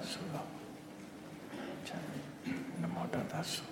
ဆိုတော့နမောတတဆို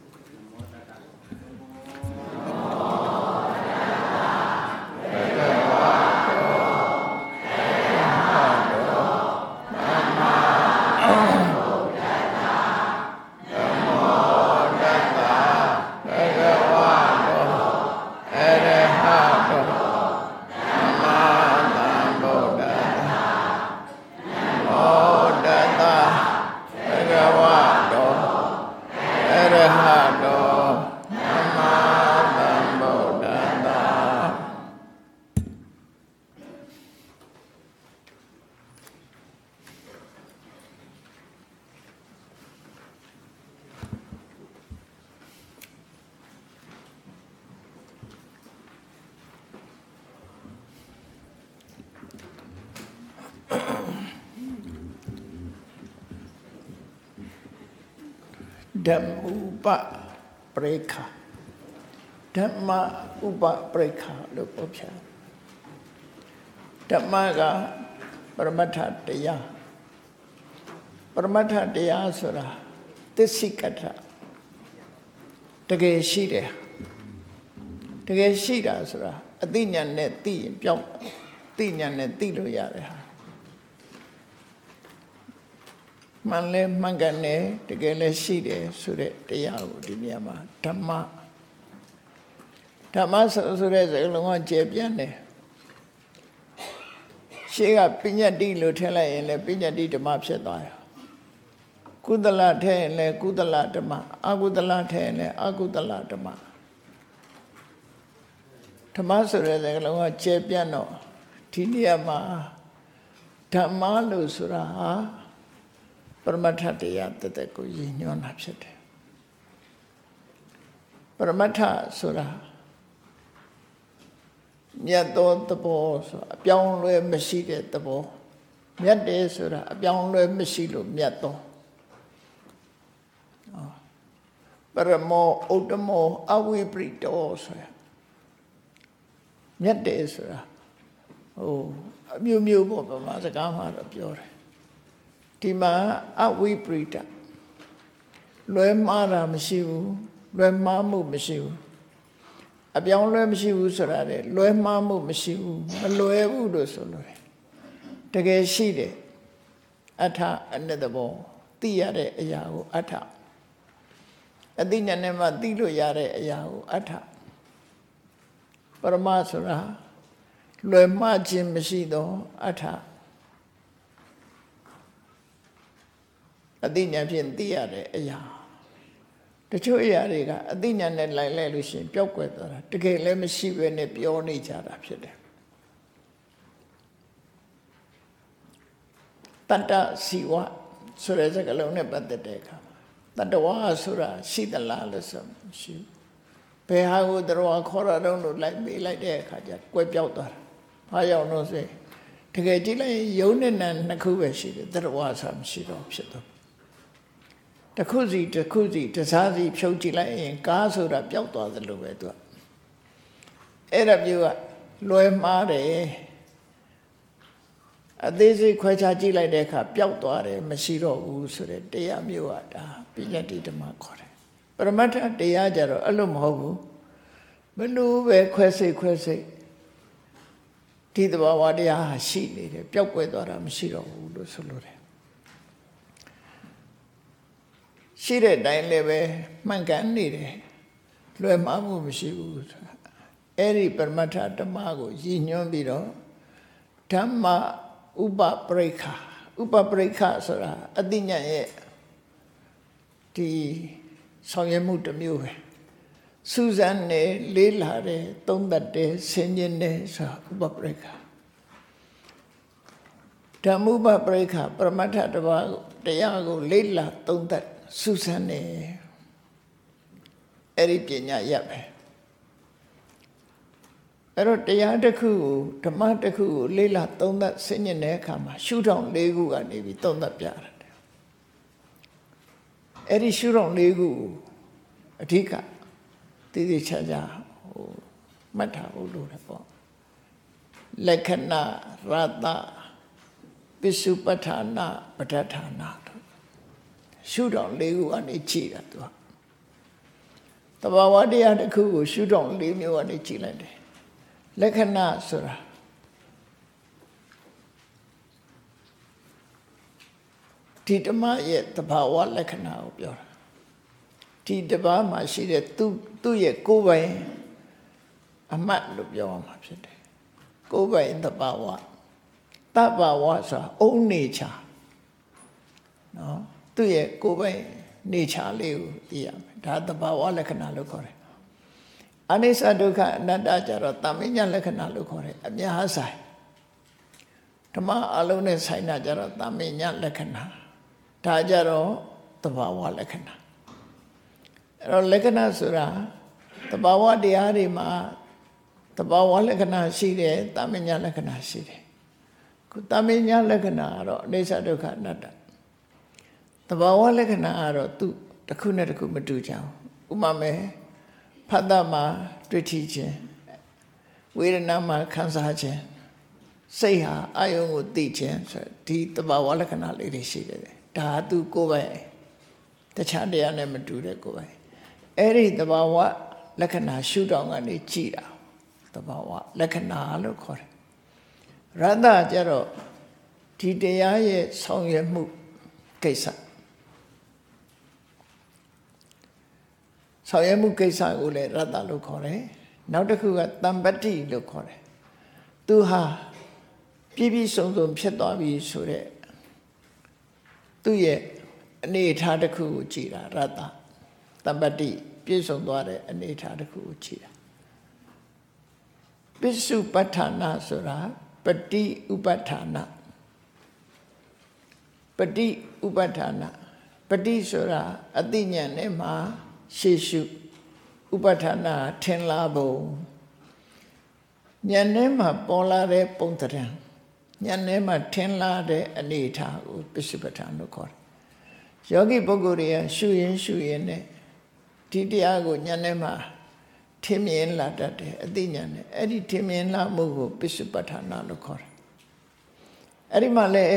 ဓမ္မဥပပရိက္ခဓမ္မဥပပရိက္ခလို့ပြောပြဓမ္မကပရမတ္ထတရားပရမတ္ထတရားဆိုတာသစ္စိကတ္ထတကယ်ရှိတယ်တကယ်ရှိတာဆိုတာအသိဉာဏ်နဲ့သိရင်ပြောင်းသိဉာဏ်နဲ့သိလို့ရတယ်ဟာမှန်လဲမှန်ကန်တယ်တကယ်လဲရှိတယ်ဆိုတဲ့တရားကိုဒီနေရာမှာဓမ္မဆိုတဲ့စကားလုံးကကျေပြန့်တယ်ရှေ့ကပညတ္တိလို့ထည့်လိုက်ရင်လည်းပညတ္တိဓမ္မဖြစ်သွားတယ်ကုသလထည့်ရင်လည်းကုသလဓမ္မအကုသလထည့်ရင်လည်းအကုသလဓမ္မဓမ္မဆိုတဲ့စကားလုံးကကျေပြန့်တော့ဒီနေရာမှာဓမ္မလို့ဆိုတာဟာပရမတ္ထတရားတသက်ကိုရည်ညွှန်းတာဖြစ်တယ်ပရမတ္ထဆိုတာမြတ်သောသဘောဆိုအပြောင်းလဲမရှိတဲ့သဘောမြတ်တယ်ဆိုတာအပြောင်းလဲမရှိလို့မြတ်သောပရမောဥတ္တမောအဝိပရိတောဆိုမြတ်တယ်ဆိုတာအမျိုးမျိုးပေါ့ဗမာစကားမှာတော့ပြောတယ်ဒီမှာအဝိပရိတလွဲမှားတာမရှိဘူးလွဲမှားမှုမရှိဘူးအပြောင်းလဲမရှိဘူးဆိုတာလေလွဲမှားမှုမရှိဘူးမလွဲဘူးလို့ဆိုလို့တကယ်ရှိတယ်အထအနတဘောသိရတဲ့အရာကိုအထအသိဉာဏ်နဲ့မှသိလို့ရတဲ့အရာကိုအထပရမဆိုတာလွယ်မှားခြင်းမရှိသောအထအသိဉာဏ်ဖြင့်သိရတဲ့အရာတချို့အရာတွေကအသိဉာဏ်နဲ့လိုက်လိုက်လို့ရှိရင်ပျောက်ကွယ်သွားတာတကယ်လည်းမရှိဘဲနဲ့ပြောနေကြတာဖြစ်တယ်တတ္တစီဝဆိုတဲ့စကားလုံးနဲ့ပတ်သက်တဲ့အခါတတ္တဝါဆိုတာရှိသလားလို့ဆိုမရှိဘယ်ဟာကိုတရဝခေါ်ရတော့လို့လိုက်ပေးလိုက်တဲ့အခါကျကွယ်ပြောက်သွားတာဘာကြောင့်လို့ဆိုရင်တကယ်ကြည့်လိုက်ယုံနဲ့နာနှစ်ခုပဲရှိတယ်တရဝဆိုတာမရှိတော့ဖြစ်တော့တစ်ခုစီတစားစီဖြုတ်ကြည့်လိုက်ရင်ကားဆိုတာပျောက်သွားသလိုပဲသူကအဲ့ဒါမျိုးကလွယ်မှားတယ်အသေးစိတ်ခွဲခြားကြည့်လိုက်တဲ့အခါပျောက်သွားတယ်မရှိတော့ဘူးဆိုတဲ့တရားမျိုးကဒါပိဋကဓမ္မခေါ်တယ်ပရမတ္ထတရားကြတော့အဲ့လိုမဟုတ်ဘူးဘယ်လိုပဲခွဲစိတ်ဒီသဘာဝတရားဟာရှိနေတယ်ပျောက်ကွယ်သွားတာမရှိတော့ဘူးလို့ဆိုလိုတယ်ရှိတဲ့အတိုင်းလည်းပဲမှန်ကန်နေတယ်လွယ်မှားမှုမရှိဘူးဆိုတာအဲ့ဒီပရမတ္ထဓမ္မကိုရည်ညွှန်းပြီးတော့ဓမ္မဥပပရိက္ခဥပပရိက္ခဆိုတာအသိဉာဏ်ရဲ့ဒီဆောင်ရွက်မှုတစ်မျိုးပဲစူးစမ်းနေလေးလာတယ်သုံးသပ်တယ်ဆင်ခြင်တယ်ဆိုတာဥပပရိက္ခဓမ္မဥပပရိက္ခပရမတ္ထတရားကိုလေးလာသုံးသပ်စူးစမ်းနေအဲ့ဒီပညာရပ်ပဲအဲ့တော့တရားတစ်ခုကိုဓမ္မတစ်ခုကိုလေးလာသုံးသပ်ဆင်ခြင်တဲ့အခါမှာရှုထောင့်၄ခုကနေပြီးသုံးသပ်ပြရတယ်အဲ့ဒီရှုထောင့်၄ခုအဓိကတည်တည်ချာချာမှတ်ထားဖို့လိုတယ်ပေါ့လက္ခဏာရတပိစုပဋ္ဌာနာပဋ္ဌဌာနာရှုထောင့်၄ခုကနေကြည့်တာသူကတဘာဝတရားတစ်ခုကိုရှုထောင့်၄မျိုးကနေကြည့်လိုက်တယ်လက္ခဏာဆိုတာဒီဓမ္မရဲ့တဘာဝလက္ခဏာကိုပြောတာဒီတဘာမှာရှိတဲ့သူ့ရဲ့ကိုယ်ပိုင်အမှတ်လို့ပြောရမှာဖြစ်တယ်ကိုယ်ပိုင်တဘာဝတဘာဝဆိုတာအုံနေချာနော်သူ့ရဲ့ကိုယ်ပိုင်နေချာလေးကိုသိရမယ်ဒါတဘာဝလက္ခဏာလို့ခေါ်တယ်အနိစ္စဒုက္ခအနတ္တကြတော့တမညာလက္ခဏာလို့ခေါ်တယ်အများဆိုင်ဓမ္မအလုံးနဲ့ဆိုင်တာကြတော့တမညာလက္ခဏာဒါကြတော့တဘာဝလက္ခဏာအဲ့တော့လက္ခဏာဆိုတာတဘာဝတရားတွေမှာတဘာဝလက္ခဏာရှိတယ်တမညာလက္ခဏာရှိတယ်ခုတမညာလက္ခဏာကတော့အနိစ္စဒုက္ခအနတ္တတဘာဝလက္ခဏာကတော့သူတစ်ခုနဲ့တစ်ခုမတူကြဘူးဥပမာဖတ်တာမှာတွေ့ထိခြင်းဝေဒနာမှာခံစားခြင်းစိတ်ဟာအာယုံကိုသိခြင်းဆိုဒီတဘာဝလက္ခဏာလေးတွေရှိတယ်ဒါသူကိုယ်ပိုင်တခြားတရားနဲ့မတူတဲ့ကိုယ်ပိုင်အဲ့ဒီတဘာဝလက္ခဏာရှုထောင့်ကနေကြည့်တာတဘာဝလက္ခဏာလို့ခေါ်တယ်ရတ္တကျတော့ဒီတရားရဲ့ဆောင်ရွက်မှုကိစ္စဆောင်ရွက်မှုကိစ္စကိုလည်းရတ္တလို့ခေါ်တယ်နောက်တစ်ခုကတမ္ပတ္တိလို့ခေါ်တယ်သူဟာပြည့်ပြည့်စုံစုံဖြစ်သွားပြီဆိုတဲ့သူ့ရဲ့အနေအထားတစ်ခုကိုကြည်တာရတ္တတမ္ပတ္တိပြည့်စုံသွားတဲ့အနေအထားတစ်ခုကိုကြည်တာပိစုပဋ္ဌာနာဆိုတာပฏิဥပဋ္ဌာနာပฏิဥပဋ္ဌာနာပฏิဆိုတာအသိဉာဏ်နဲ့မှာရှေ့ရှုဥပဋ္ဌာနာထင်လာပုံဉာဏ်နဲ့မှာပေါ်လာတဲ့ပုံသဏ္ဍာန်ဉာဏ်နဲ့မှာထင်လာတဲ့အနေအထားကိုပိစုပဋ္ဌာန်လို့ခေါ်တယ်ယောဂီပုဂ္ဂိုလ်တွေကရှုရင်နဲ့ဒီတရားကိုဉာဏ်နဲ့မှာထင်မြင်လာတတ်တယ်အသိဉာဏ်နဲ့အဲ့ဒီထင်မြင်လာမှုကိုပိစုပဋ္ဌာနာလို့ခေါ်တယ်အဲ့ဒီမှာလည်း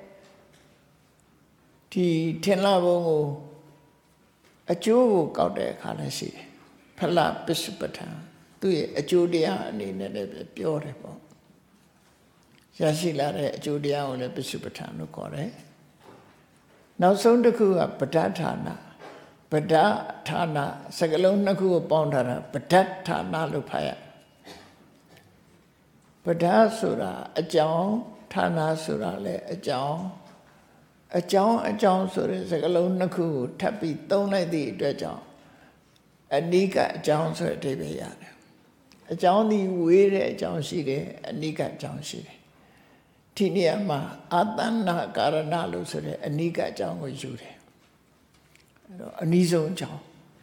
ဒီထင်လာပုံကိုအကျိုးကိုကောက်တဲ့အခါလည်းရှိတယ်ဖလပိစုပဋ္ဌာန်သူ့ရဲ့အကျိုးတရားအနေနဲ့လည်းပြောတယ်ပေါ့ရရှိလာတဲ့အကျိုးတရားကိုလည်းပိစုပဋ္ဌာန်လို့ခေါ်တယ်နောက်ဆုံးတစ်ခုကပဋ္ဌဌာနာပဋ္ဌဌာနာစကလုံးနှစ်ခုကိုပေါင်းထားတာပဋ္ဌဌာနာလို့ဖတ်ရပဋ္ဌဆိုတာအကြောင်းဌာနာဆိုတာလည်းအကြောင်းဆိုတဲ့စကားလုံးနှစ်ခုကိုထပ်ပြီးသုံးလိုက်သည့်အတွက်ကြောင့်အနိကအကြောင်းဆိုတဲ့အဓိပ္ပာယ်ရတယ်အကြောင်းဒီဝေးတဲ့အကြောင်းရှိတယ်အနိကအကြောင်းရှိတယ်ဒီနေရာမှာအာတဏ္ဏကာရဏလို့ဆိုတဲ့အနိကအကြောင်းကိုယူတယ်အဲ့တော့အနည်းဆုံးအကြောင်း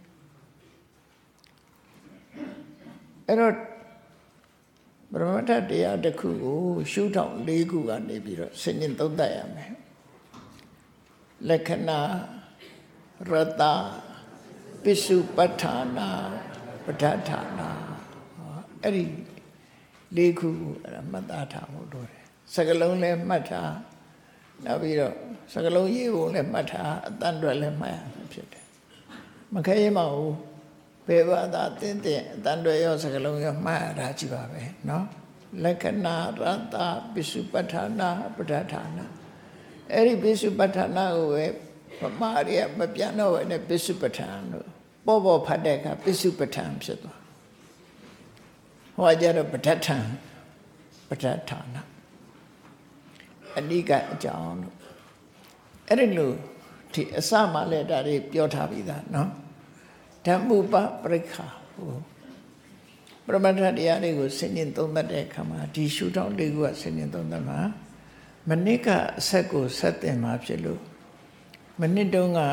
အဲ့တော့ပရမတ္ထတရားတစ်ခုကိုရှုထောင့်၄ခုကနေပြီးတော့ဆင်ញင်သုံးသပ်ရမယ်လက္ခဏာရတ္တပိစုပဋ္ဌာနာပဋ္ဌဌာနာအဲ့ဒီ၄ခုကိုအဲ့ဒါမှတ်သားထားဖို့လိုတယ်စကလုံးလည်းမှတ်ထားနောက်ပြီးတော့စကလုံးရေးပုံလည်းမှတ်ထားအတန်တွေလည်းမှတ်ရမှာဖြစ်တယ်မခဲရင်မဟုတ်ဘယ်ဘာသာတင်းအတန်တွေရောစကလုံးရောမှတ်ရတာကြည့်ပါပဲเนาะလက္ခဏာရတ္တပိစုပဋ္ဌာနာပဋ္ဌဌာနာအဲ့ဒီပိစုပဋ္ဌာနာကိုပဲဗမာရီကမပြန်တော့ဘဲနဲ့ပိစုပဋ္ဌာန်လို့ပေါ်ဖတ်တဲ့အခါပိစုပဋ္ဌာန်ဖြစ်သွားဟောကြတော့ပဋ္ဌထံပဋ္ဌဌာနာအနိကအကြောင်းလို့အဲ့ဒီလိုဒီအစမှလည်းဒါတွေပြောထားပြီးသားเนาะဓမ္မုပပရိက္ခာဟိုပရမတ္ထတရားတွေကိုဆင်ញင်သုံးသပ်တဲ့အခါမှာဒီရှုထောင့်လေးခုကဆင်ញင်သုံးသပ်မှာမနစ်ကအဆက်ကိုဆက်တင်မှာဖြစ်လို့မနစ်တုန်းက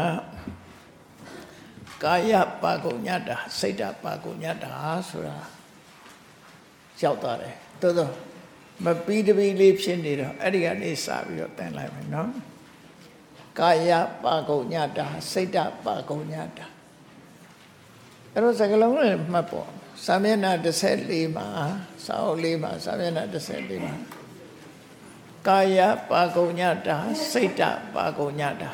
ကာယပါကုညတာစိတ်တပါကုညတာဆိုတာရောက်သွားတယ်သို့သောမပြီးတပီးလေးဖြစ်နေတော့အဲ့ဒီကနေစပြီးတော့တင်လိုက်မယ်နော်ကာယပါကုညတာစိတ်တပါကုညတာအဲ့တော့စကလုံးနဲ့မှတ်ပေါ့စာမျက်နှာ14မှာစာအုပ်လေးမှာစာမျက်နှာ14မှာကာယပါကုညတာစိတ်တပါကုညတာ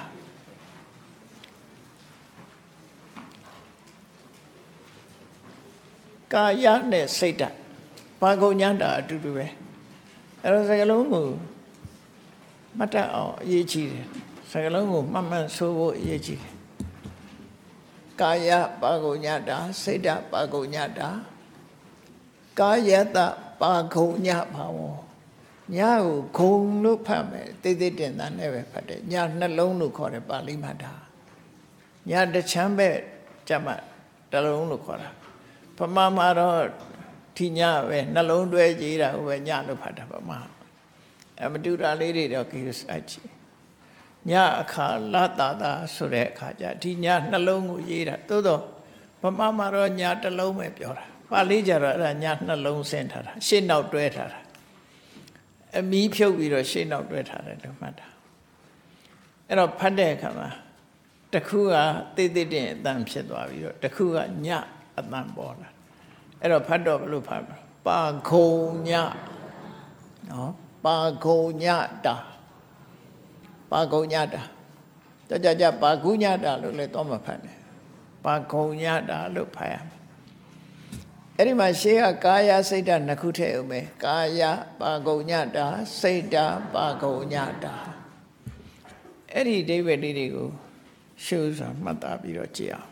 ကာယနဲ့စိတ်တပါကုညတာအတူတူပဲအဲ့တော့စကားလုံးကိုမှတ်တတ်အောင်အရေးကြီးတယ်စကားလုံးကိုမှတ်မှန်ဆိုဖို့အရေးကြီးတယ်ကာယပါကုညတာစိတ်တပါကုညတာကာယတပါကုညဘာဝညကိုဂုံလို့ဖတ်မယ်တိတ်တိတ်တင်တာနဲ့ပဲဖတ်တယ်ညနှလုံးလို့ခေါ်တယ်ပါဠိမှာဒါညတချမ်းပဲကြမှာတလုံးလို့ခေါ်တာပမာမှာတော့ဒီညပဲနှလုံးတွဲကြည်တာဟိုပဲညလို့ဖတ်တာပမာမတူတာလေးတွေတော့ကိစ္စအချီညအခါလတာတာဆိုတဲ့အခါကျဒီညနှလုံးကိုရေးတာသို့တော့ပမာမှာတော့ညတလုံးပဲပြောတာပါဠိကျတော့အဲ့ဒါညနှလုံးဆင်းထားတာရှေ့နောက်တွဲထားတာအမီးဖြုတ်ပြီးတော့ရှေ့နောက်တွဲထားတယ်လို့မှတ်တာအဲ့တော့ဖတ်တဲ့အခါမှာတစ်ခုကတိတ်တိတ်တင်အတန်ဖြစ်သွားပြီးတော့တစ်ခုကညအတန်ပေါ်လာအဲ့တော့ဖတ်တော့ဘယ်လိုဖတ်မလဲပါခုံညနော်ပါခုံညတာပါခုံညတာကြပါကုညတာလို့လည်းတော့မဖတ်နဲ့ပါခုံညတာလို့ဖတ်ရမယ်အဲ့ဒီမှာရှေးကကာယစိတ်ဓာတ်နှစ်ခုထည့်အောင်ပဲကာယပါကုညတာစိတ်ဓာတ်ပါကုညတာအဲ့ဒီအဓိပ္ပာယ်လေးတွေကိုရှုစွာမှတ်သားပြီးတော့ကြည့်အောင်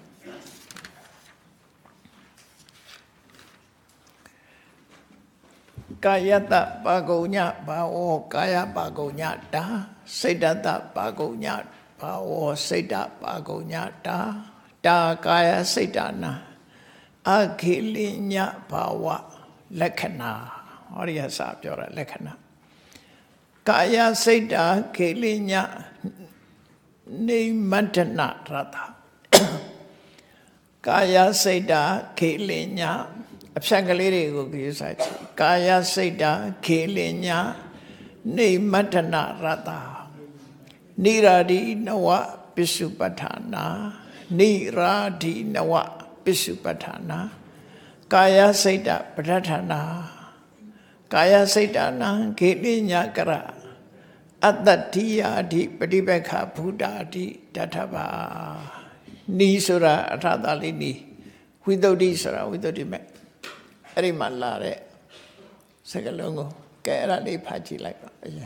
ကာယတပါကုညဘာဝကာယပါကုညတာစိတ်ဓာတ်ပါကုညဘာဝစိတ်ဓာတ်ပါကုညတာတာကာယစိတ်ဓာတ်နာအခိလိညဘာဝလက္ခဏာဟောဒီအစပြောတာလက္ခဏာကာယစိတ်တာခိလိညနေမတ္တနာရတကာယစိတ်တာခိလိညအဖြတ်ကလေးတွေကိုကြည့်စားကြည့်ကာယစိတ်တာခိလိညနေမတ္တနာရတနိရာဒီနဝပစ္စုပဋ္ဌာနာနိရာဒီနဝပစ္စုပဋ္ဌာနာကာယစိတ်တပဋ္ဌာနာကာယစိတ်တနာခေလိညကရအတ္တတိယာတိပฏิပက္ခဘုဒ္ဓတိတထဘာနီဆိုတာအထသာလေးနီဝိသုဒ္ဓိဆိုတာဝိသုဒ္ဓိမဲ့အဲ့ဒီမှာလာတဲ့စကားလုံးကိုကဲအဲ့ဒါလေးဖတ်ကြည့်လိုက်ပါအရင်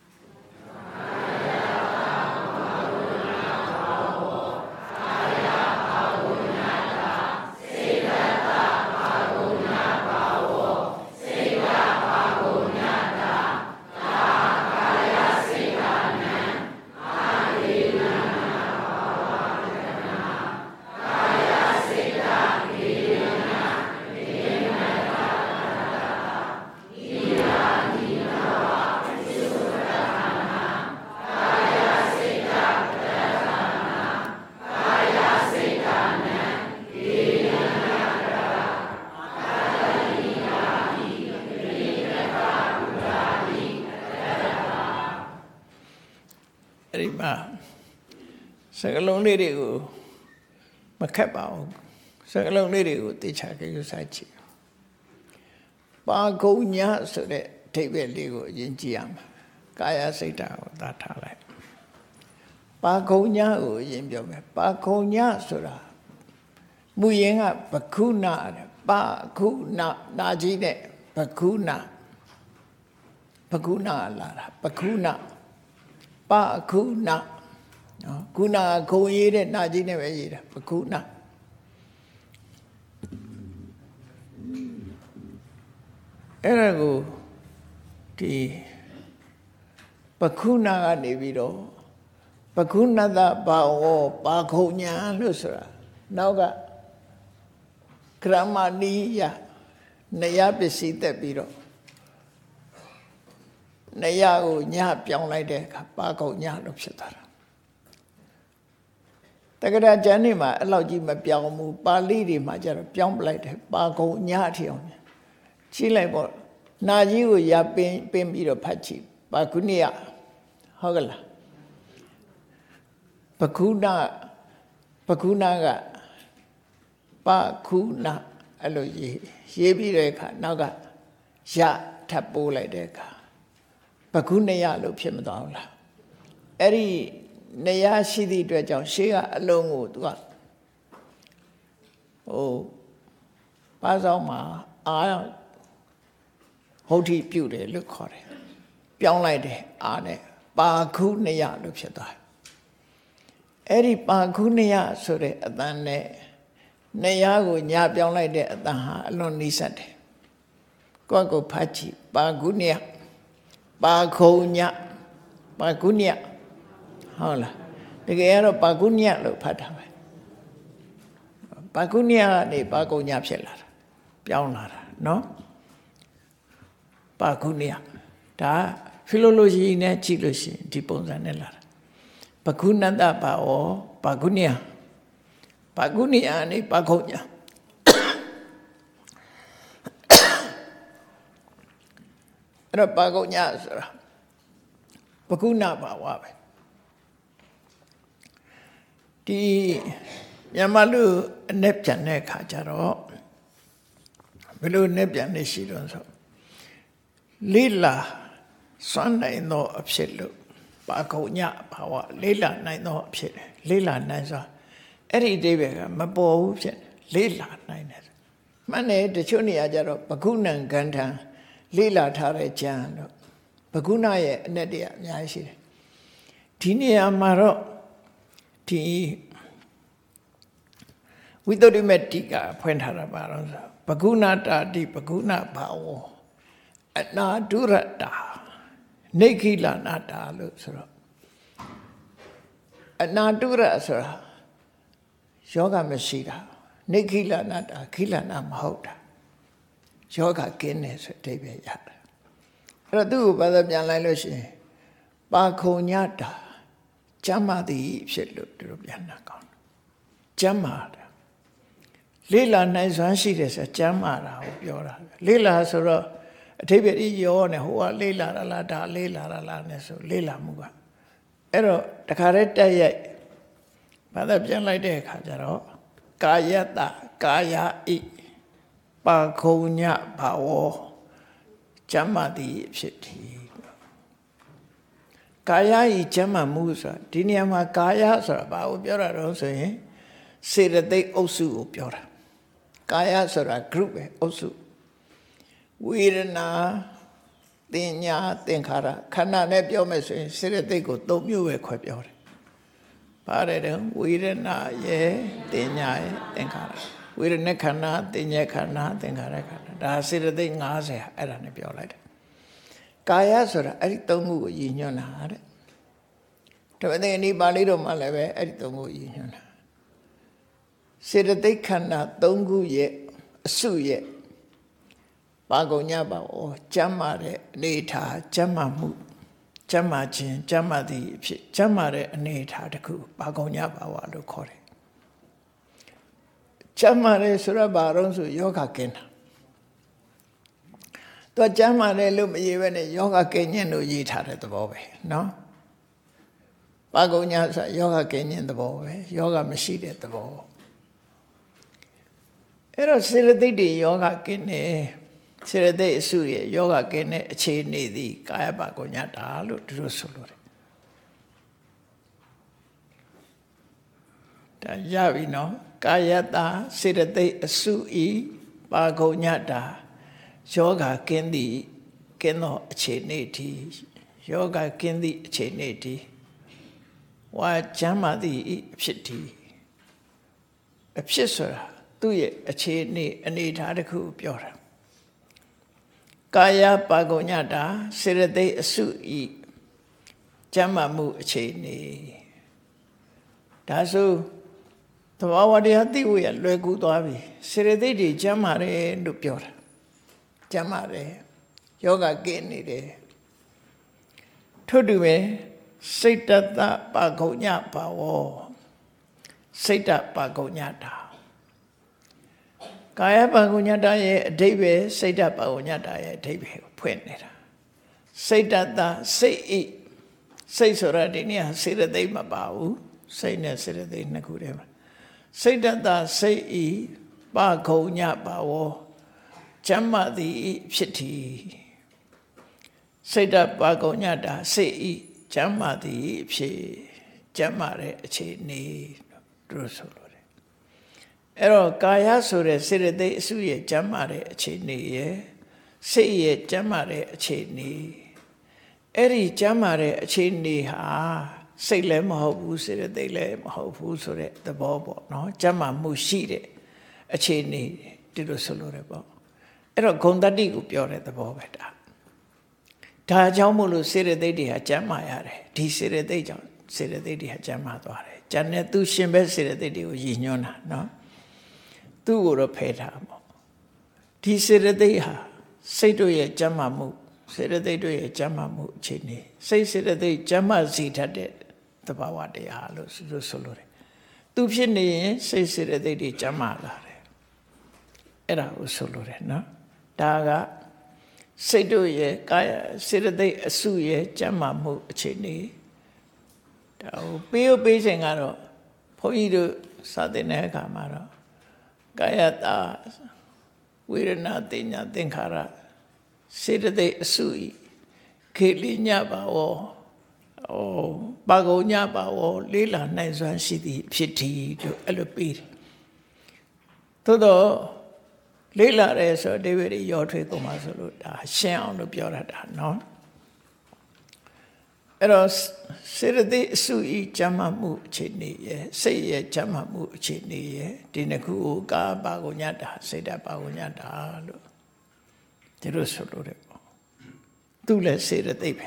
စကလုံးလေးတွေကိုမခက်ပါဘူးစကလုံးလေးတွေကိုသိချကြယူစားကြည့်ပါကုညဆိုတဲ့အဓိပ္ပာယ်လေးကိုအရင်ကြည့်ရမှာကာယစိတ်ဓာတ်ကိုသာထားလိုက်ပါကုညကိုအရင်ပြောမယ်ပါကုညဆိုတာမူရင်းကဘခုနာပါခုနာနာကြီးနဲ့ဘခုနာလာတာဘခုနာပါခုနာနော်ခုနာခုံရေးတဲ့နာကြီးနဲ့ပဲရေးတာပခုနာအဲ့ဒါကိုဒီပခုနာကနေပြီးတော့ပခုနတဘာဝပါခုံညာလို့ဆိုတာနောက်ကဂရမဏီယနယပစ္စည်းတက်ပြီးတော့နယကိုညပြောင်းလိုက်တဲ့အခါပါခုံညာလို့ဖြစ်သွားတာတက္ကရာကျမ်းနေမှာအဲ့လောက်ကြီးမပြောင်းဘူးပါဠိတွေမှာကျတော့ပြောင်းပလိုက်တယ်ပါကုံညအထီအောင်ကြီးလိုက်ပေါ့နာကြီးကိုရပင်းပြီးတော့ဖတ်ကြည့်ပါခုနိယဟုတ်ကလားပခုနာကပါခုနာအဲ့လိုရေးပြီးတဲ့အခါနောက်ကရထပ်ပိုးလိုက်တဲ့အခါခုနေရလို့ဖြစ်မသွားဘူးလားအဲ့ဒီနေရရှိသည့်အတွက်ကြောင့်ရှေးကအလုံးကိုသူကပါဆောင်မှာဟုတ်တိပြုတ်တယ်လို့ခေါ်တယ်ပြောင်းလိုက်တယ်အားနဲ့ပါခုနေရလို့ဖြစ်သွားအဲ့ဒီပါခုနေရဆိုတဲ့အတန်နဲ့နေရကိုညာပြောင်းလိုက်တဲ့အတန်ဟာအလွန်နီးစပ်တယ်ကိုဖတ်ကြည့်ပါခုနေရပါခုံညပါခုညဟုတ်လားတကယ်ကတော့ပါခုညလို့ဖတ်တာပဲပါခုညကနေပါခုံညဖြစ်လာတာပြောင်းလာတာနော်ပါခုညဒါဖီလိုလိုဂျီနဲ့ကြည့်လို့ရှိရင်ဒီပုံစံနဲ့လာတာပကုဏတပါဝပါခုညနေပါခုံညအဲ့တော့ပါကုညဆိုတာပကုဏဘာဝပဲဒီမြန်မာလူအ내ပြန်တဲ့အခါကျတော့ဘယ်လို내ပြန်နေရှိတော့ဆိုလေးလာစွမ်းနိုင်သောအဖြစ်လို့ပါကုညဘာဝလေးလာနိုင်သောအဖြစ်လေးလာနိုင်စွာအဲ့ဒီအဓိပ္ပာယ်ကမပေါ်ဘူးဖြစ်လေးလာနိုင်တယ်မှန်တယ်တချို့နေရာကျတော့ပကုဏံကန္ထံလေးလာထားတဲ့ဉာဏ်တော့ပကုဏရဲ့အ내တရားအများကြီးရှိတယ်ဒီနေရာမှာတော့ဒီဝိသုဒ္ဓိမတိကဖွင့်ထားတာပါတော့ဆိုပကုဏတာတိပကုဏဘာဝအနာဒုရတာနေခိလနာတာလို့ဆိုတော့အနာဒုရဆိုတာယောဂမရှိတာနေခိလနာတာခိလနာမဟုတ်တာယောဂကင်းတယ်ဆိုအဓိပ္ပာယ်ရတယ်အဲ့တော့သူ့ကိုဘာသာပြန်လိုက်လို့ရှိရင်ပါခုံညတာကျမ်းမာသည်ဖြစ်လို့သူတို့ပြန်တာကောင်းကျမ်းမာတာလေးလာနိုင်စွမ်းရှိတယ်ဆိုကျမ်းမာတာကိုပြောတာလေးလာဆိုတော့အဓိပ္ပာယ်ကြီးရောနေဟိုကလေးလာတာလားဒါလေးလာတာလားနဲ့ဆိုလေးလာမှုကအဲ့တော့တခါတည်းတက်ရိုက်ဘာသာပြန်လိုက်တဲ့အခါကျတော့ကာယတကာယဣပါခုံညဘာဝကျမ်းမာသည်ဖြစ်သည်ကာယဤကျမ်းမာမှုဆိုတာဒီနေရာမှာကာယဆိုတာဘာကိုပြောတာတော့ဆိုရင်စေတသိက်အုပ်စုကိုပြောတာကာယဆိုတာ group ပဲအုပ်စုဝေဒနာတင်ညာသင်္ခါရခန္ဓာနဲ့ပြောမယ်ဆိုရင်စေတသိက်ကို၃မျိုးပဲခွဲပြောတယ်ပါတယ်တော့ဝေဒနာရဲ့တင်ညာရဲ့သင်္ခါရဝေဒနာခန္ဓာတင်ညာခန္ဓာသင်္ခါရခန္ဓာဒါစေတသိက်50အဲ့ဒါနဲ့ပြောလိုက်တယ်ကာယဆိုတာအဲ့ဒီ၃ခုကိုရည်ညွှန်းတာတဲ့ဒါပေမဲ့ဒီပါဠိတော်မှာလည်းပဲအဲ့ဒီ၃ခုရည်ညွှန်းတာစေတသိက်ခန္ဓာ၃ခုရဲ့အစုရဲ့ပါကုညပါဩကျမ်းမာတဲ့အနေထားကျမ်းမာမှုကျမ်းမာခြင်းကျမ်းမာသည့်အဖြစ်ကျမ်းမာတဲ့အနေထားတစ်ခုပါကုညပါဝလို့ခေါ်တယ်ကျမ်းမာတယ်ဆိုတော့ဘာလို့ဆိုယောဂကင်းတာသူကျမ်းမာတယ်လို့မရေးဘဲနဲ့ယောဂကင်းခြင်းလို့ရေးထားတဲ့သဘောပဲနော်ပါကုညဆိုယောဂကင်းခြင်းသဘောပဲယောဂမရှိတဲ့သဘောအဲ့တော့စေတသိက်တွေယောဂကင်းတယ်စေတသိက်အစုရဲ့ယောဂကင်းတဲ့အခြေအနေသည်ကာယပါကုညတာလို့သူတို့ဆိုလို့တယ်ဒါရပြီနော်ကာယတာစေတသိက်အစုဤပါကုညတာယောဂကင်းသည်ကင်းသောအခြေအနေဒီယောဂကင်းသည့်အခြေအနေဒီဝါကျမ်းမာသည့်အဖြစ်ဒီအဖြစ်ဆိုတာသူ့ရဲ့အခြေအနေထားတစ်ခုပြောတာကာယပါကုညတာစေတသိက်အစုဤကျမ်းမာမှုအခြေအနေဒါဆိုသဘာဝတရားသိဖို့ရလွယ်ကူသွားပြီစေတသိက်တွေကျမ်းမာတယ်လို့ပြောတာကျမ်းမာတယ်ယောဂကင်းနေတယ်ထို့တူပဲစိတ်တတပါကုညပါဝစိတ်တပါကုညတာကာယပါကုညတာရဲ့အဓိပ္ပာယ်စိတ်တပါကုညတာရဲ့အဓိပ္ပာယ်ကိုဖွင့်နေတာစိတ်တတစိတ်ဤစိတ်ဆိုတာဒီနေ့ဟာစေတသိက်မပါဘူးစိတ်နဲ့စေတသိက်နှစ်ခုတည်းမှာစိတ်တတစိတ်ဤပါကုညပါဝကျမ်းမာသည်ဖြစ်သည်စိတ်ဓာတ်ပါကုန်ညတာစိတ်ဤကျမ်းမာသည်ဖြစ်ကျမ်းမာတဲ့အခြေအနေတို့ဆိုလို့တယ်အဲ့တော့ကာယဆိုတဲ့စေတသိက်အစုရဲ့ကျမ်းမာတဲ့အခြေအနေရဲ့စိတ်ရဲ့ကျမ်းမာတဲ့အခြေအနေအဲ့ဒီကျမ်းမာတဲ့အခြေအနေဟာစိတ်လည်းမဟုတ်ဘူးစေတသိက်လည်းမဟုတ်ဘူးဆိုတဲ့သဘောပေါ့နော်ကျမ်းမာမှုရှိတဲ့အခြေအနေဒီလိုဆိုလို့ရပေါ့အဲ့တော့ဂုဏ်တတ္တိကိုပြောတဲ့သဘောပဲဒါကြောင့်မို့လို့စေတသိက်တွေဟာကျမ်းမာရတယ်ဒီစေတသိက်ကြောင့်စေတသိက်တွေဟာကျမ်းမာသွားတယ်ကျန်တဲ့သူရှင်ပဲစေတသိက်တွေကိုရည်ညွှန်းတာနော်သူ့ကိုတော့ဖယ်ထားပေါ့ဒီစေတသိက်ဟာစိတ်တို့ရဲ့ကျမ်းမာမှုစေတသိက်တို့ရဲ့ကျမ်းမာမှုအခြေအနေစိတ်စေတသိက်ကျမ်းမာစေတတ်တဲ့သဘာဝတရားလို့ဆိုလို့တယ်သူဖြစ်နေရင်စိတ်စေတသိက်တွေကျမ်းမာလာတယ်အဲ့ဒါကိုဆိုလို့တယ်နော်ဒါကစိတ်တို့ရဲ့ကာယစေတသိက်အစုရဲ့ကျမ်းမာမှုအခြေအနေဒါကိုပေးစဉ်ကတော့ဘုန်းကြီးတို့စာသင်တဲ့အခါမှာတော့ကာယတာဝေဒနာတင်ညာသင်္ခါရစေတသိက်အစုဤခေလိညပါဝပါကုညပါဝလေးလာနိုင်စွမ်းရှိသည်ဖြစ်သည်လို့အဲ့လိုပြီးတယ်သို့တော့လေးလာတယ်ဆိုတော့ဒေဝရီရောထွေးကုန်ပါဆိုလို့ဒါရှင်းအောင်လို့ပြောရတာနော်အဲ့တော့စေတသိက်အစုဤကျမ်းမာမှုအခြေအနေရဲ့စိတ်ရဲ့ကျမ်းမာမှုအခြေအနေရဲ့ဒီနှစ်ခုကိုကာပါကုညတာစိတ်ဓာတ်ပါကုညတာလို့ဒီလိုဆိုလို့ရတယ်ပေါ့သူလည်းစေတသိက်ပဲ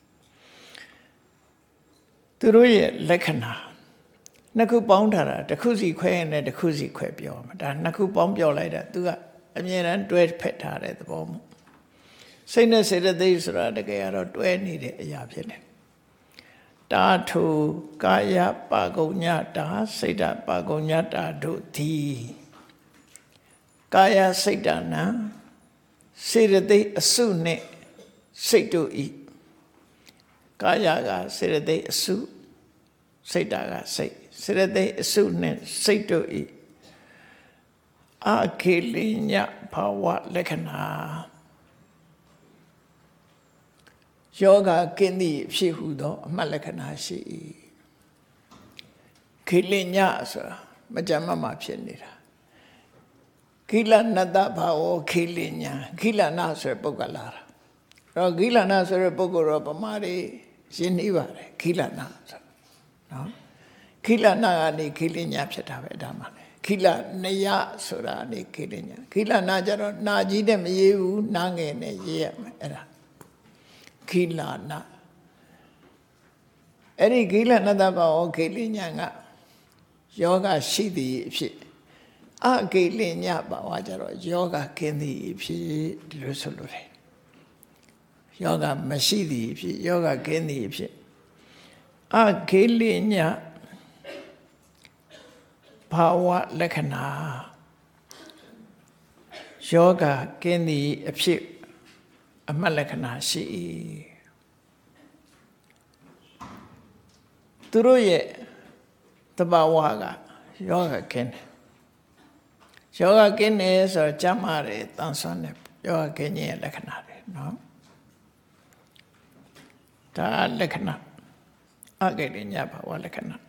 သူတို့ရဲ့လက္ခဏာနှစ်ခုပေါင်းထားတာတစ်ခုစီခွဲရင်လည်းတစ်ခုစီခွဲပြောမှာဒါနှစ်ခုပေါင်းပြောလိုက်တာသူကအမြဲတမ်းတွဲဖက်ထားတဲ့သဘောမျိုးစိတ်နဲ့စေတသိက်ဆိုတာတကယ်ကတော့တွဲနေတဲ့အရာဖြစ်တယ်တာထုကာယပါကုညတာစိတ်ဓာတ်ပါကုညတာတို့သည်ကာယစိတ်ဓာတ်နာစေတသိက်အစုနဲ့စိတ်တို့ဤကာယကစေတသိက်အစုစိတ်ဓာတ်ကစိတ်စေတသိက်အစုနဲ့စိတ်တို့ဤအခေလိညဘာဝလက္ခဏာယောဂကင်းသည့်ဖြစ်ဟုသောအမှတ်လက္ခဏာရှိ၏ခေလိညဆိုတာမကြမ်းမှဖြစ်နေတာခိလနတဘာဝခိလိညခိလနာဆိုတဲ့ပုဂ္ဂလာတာတော့ခိလနာဆိုတဲ့ပုဂ္ဂိုလ်တော့ဗမာတွေရှင်းနေပါတယ်ခိလနာဆိုနော်ခိလနာကနေခိလိညဖြစ်တာပဲဒါမှလည်းခိလနယဆိုတာနေခိလိညခိလနာကျတော့နာကြီးတဲ့မရေးဘူးနာငယ်နဲ့ရေးရမယ်အဲ့ဒါခိလနာအဲ့ဒီခိလနတဘာဝခိလိညကယောဂရှိသည်အဖြစ်အခိလိညဘာဝကျတော့ယောဂကင်းသည်အဖြစ်ဒီလိုဆိုလို့တယ်ယောဂမရှိသည်အဖြစ်ယောဂကင်းသည်အဖြစ်အခိလိညဘာဝလက္ခဏာယောဂကင်းသည်အဖြစ်အမှတ်လက္ခဏာရှိ၏သူတို့ရဲ့တဘာဝကယောဂကင်းတယ်ယောဂကင်းတယ်ဆိုတော့ကျမ်းမာတယ်တန်ဆွမ်းတယ်ယောဂကင်းခြင်းရဲ့လက္ခဏာတွေနော်ဒါလက္ခဏာအကိလေညဘာဝလက္ခဏာ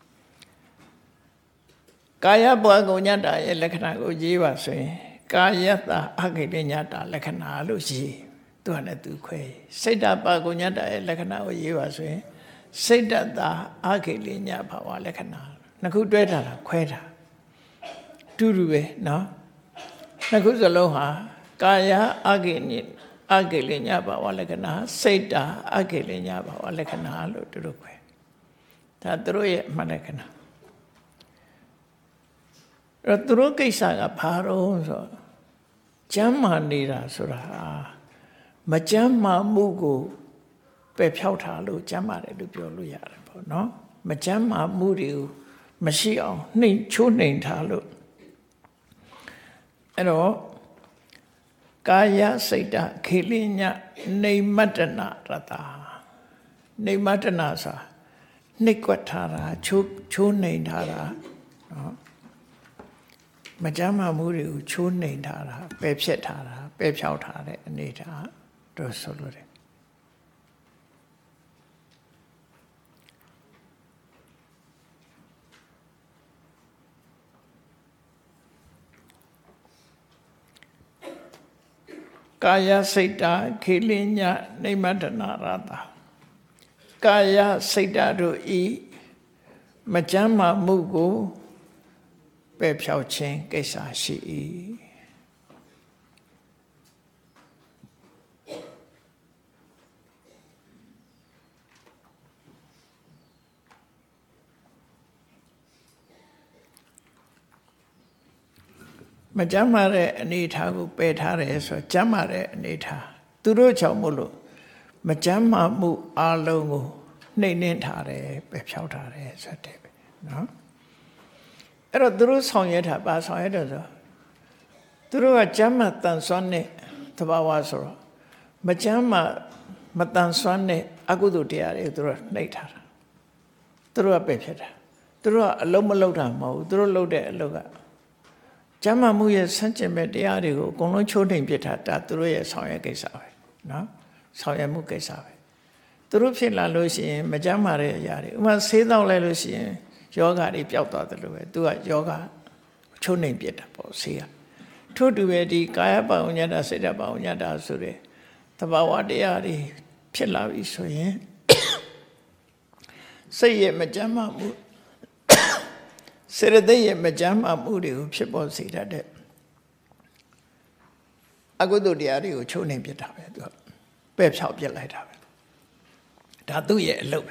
ကာယဘဝကုညတာရဲ့လက္ခဏာကိုရေးပါဆိုရင်ကာယတအကိလေညတာလက္ခဏာလို့ရေးသူကလည်းသူခွဲစိတ်တပါကုညတာရဲ့လက္ခဏာကိုရေးပါဆိုရင်စိတ်တတာအကိလေညဘာဝလက္ခဏာနှစ်ခုတွဲထားတာခွဲတာတူတူပဲနော်နှစ်ခုစလုံးဟာကာယအကိလေညဘာဝလက္ခဏာစိတ်တာအကိလေညဘာဝလက္ခဏာလို့သူတို့ခွဲဒါသူတို့ရဲ့အမှန်လက္ခဏာအဲ့သူတို့ကိစ္စကဘာတော့ဆိုကျမ်းမာနေတာဆိုတာမကျမ်းမာမှုကိုပယ်ဖြောက်ထားလို့ကျမ်းမာတယ်လို့ပြောလို့ရတယ်ပေါ့နော်မကျမ်းမာမှုတွေကိုမရှိအောင်ချိုးနှိမ်ထားလို့အဲ့တော့ကာယစိတ်တခေလိညနေမတ္တနာရတာနေမတ္တနာဆိုတာနှိပ်ကွက်ထားတာချိုးနှိမ်ထားတာနော်မကြမ်းမာမှုတွေကိုချိုးနှိမ်ထားတာပယ်ဖြတ်ထားတာပယ်ဖြောက်ထားတဲ့အနေထားတို့ဆိုလို့တယ်ကာယစိတ်တာခေလင်းညနိမတနာရတာကာယစိတ်တာတို့ဤမကျမ်းမာမှုကိုပဲ့ဖြောက်ခြင်းကိစ္စရှိ၏မကျမ်းမာတဲ့အနေအထားကိုပယ်ထားတယ်ဆိုတော့ကျမ်းမာတဲ့အနေအထားသူတို့ကြောင့်မို့လို့မကျမ်းမာမှုအလုံးကိုနှိမ့်နှင်းထားတယ်ပယ်ဖြောက်ထားတယ်ဆိုတဲ့ပဲနော်အဲ့တော့သူတို့ဆောင်ရွက်တာပါဆောင်ရွက်တယ်ဆိုသူတို့ကကျမ်းမာတန်ဆွမ်းတဲ့သဘာဝဆိုတော့မကျမ်းမာမတန်ဆွမ်းတဲ့အကုသိုလ်တရားတွေသူတို့နှိမ့်ထားတာသူတို့ကပယ်ဖြတ်တာသူတို့ကအလုံးမလုံးတာမဟုတ်ဘူးသူတို့လုပ်တဲ့အလုပ်ကကျမ်းမာမှုရဲ့ဆန့်ကျင်ဘက်တရားတွေကိုအကုန်လုံးချိုးနှိမ်ပစ်ထားတာသူတို့ရဲ့ဆောင်ရွက်ကိစ္စပဲနော်ဆောင်ရွက်မှုကိစ္စပဲသူတို့ဖြစ်လာလို့ရှိရင်မကျမ်းမာတဲ့အရာတွေဥပမာဆေးတောက်လိုက်လို့ရှိရင်ယောဂတွေပျောက်သွားတယ်လို့ပဲသူကယောဂချိုးနှိမ်ပစ်တာပေါ့ဆေးကထို့တူပဲဒီကာယပဝဉ္ဇတာစိတ်တပဝဉ္ဇတာဆိုတဲ့သဘာဝတရားတွေဖြစ်လာပြီဆိုရင်စိတ်ရဲ့မကျမ်းမာမှုစေရသိက်ရဲ့မကျမ်းမာမှုတွေကိုဖြစ်ပေါ်စေတတ်တဲ့အကုသိုလ်တရားတွေကိုချိုးနှိမ်ပစ်တာပဲသူကပဲ့ဖြောက်ပစ်လိုက်တာပဲဒါသူ့ရဲ့အလုပ်ပဲ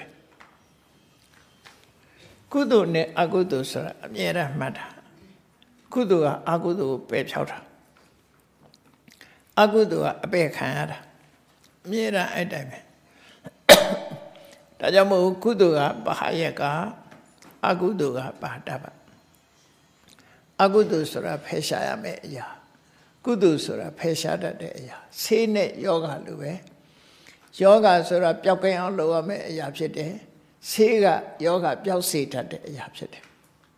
ကုသိုလ်နဲ့အကုသိုလ်ဆိုတာအမြဲတမ်းမှတ်တာကုသိုလ်ကအကုသိုလ်ကိုပဲ့ဖြောက်တာအကုသိုလ်ကအပယ်ခံရတာအမြဲတမ်းအဲ့တိုင်းပဲဒါကြောင့်မို့ကုသိုလ်ကပဟာယကအကုသိုလ်ကပါတပအကုသိုလ်ဆိုတာဖယ်ရှားရမယ့်အရာကုသိုလ်ဆိုတာဖယ်ရှားတတ်တဲ့အရာဆေးနဲ့ယောဂလိုပဲယောဂဆိုတာပျောက်ကင်းအောင်လုပ်ရမယ့်အရာဖြစ်တယ်ဆေးကယောဂပျောက်စေတတ်တဲ့အရာဖြစ်တယ်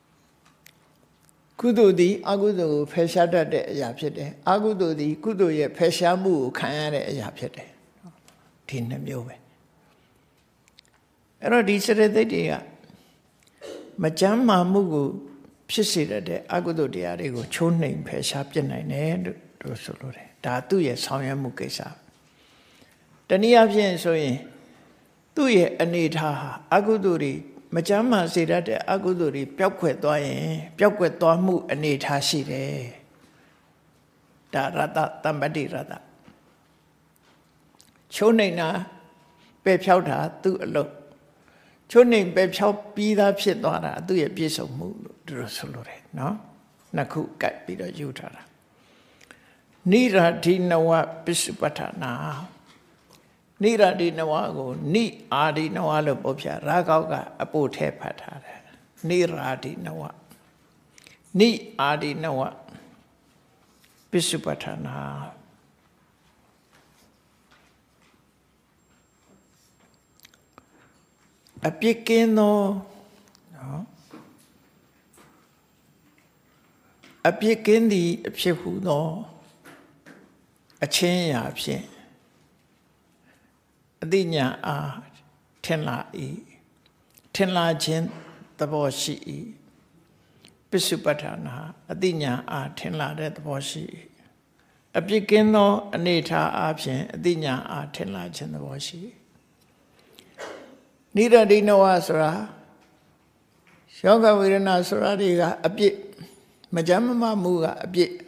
ကုသိုလ်သည်အကုသိုလ်ကိုဖယ်ရှားတတ်တဲ့အရာဖြစ်တယ်အကုသိုလ်သည်ကုသိုလ်ရဲ့ဖယ်ရှားမှုကိုခံရတဲ့အရာဖြစ်တယ်ဒီနှစ်မျိုးပဲအဲ့တော့ဒီစေတသိက်တွေကမကျမ်းမာမှုကိုဖြစ်စေတဲ့အကုသိုလ်တရားတွေကိုချိုးနှိမ်ဖယ်ရှားပြစ်နိုင်တယ်လို့ဆိုလိုတယ်ဒါသူ့ရဲ့ဆောင်ရွက်မှုကိစ္စတနည်းအားဖြင့်ဆိုရင်သူ့ရဲ့အနေထားဟာအကုသိုလ်တွေမကျမ်းမာစေတဲ့အကုသိုလ်တွေပျောက်ကွယ်သွားရင်ပျောက်ကွယ်သွားမှုအနေထားရှိတယ်ဒါရတတမ္ပတိရတချိုးနှိမ်တာပယ်ဖြောက်တာသူ့အလုပ်ချိုးနှိမ်ပဲဖြောက်ပြီးသားဖြစ်သွားတာသူ့ရဲ့ပြည့်စုံမှုလို့သူတို့ဆိုလိုတယ်နော်နှစ်ခုကပ်ပြီးတော့ယူထားတာနိရာဓိနဝပစ္စုပ္ပတ္ထနာနိရာဓိနဝကိုနိအာဓိနဝလို့ပုတ်ဖြာရာကောက်ကအပို့ထဲဖတ်ထားတယ်နိရာဓိနဝနိအာဓိနဝပစ္စုပ္ပတ္ထနာအပြစ်ကင်းသောနော်အပြစ်ကင်းသည့်အဖြစ်ဟုသောအချင်းရာဖြင့်အတိညာအားထင်လာ၏ထင်လာခြင်းသဘောရှိ၏ပစ္စုပ္ပတ္ထနာအတိညာအားထင်လာတဲ့သဘောရှိ၏အပြစ်ကင်းသောအနေထားအားဖြင့်အတိညာအားထင်လာခြင်းသဘောရှိ၏နိရဒိနဝဆိုတာယောဂဝေဒနာဆိုတာတွေကအပြစ်မကြမ်းမမမှုကအပြစ်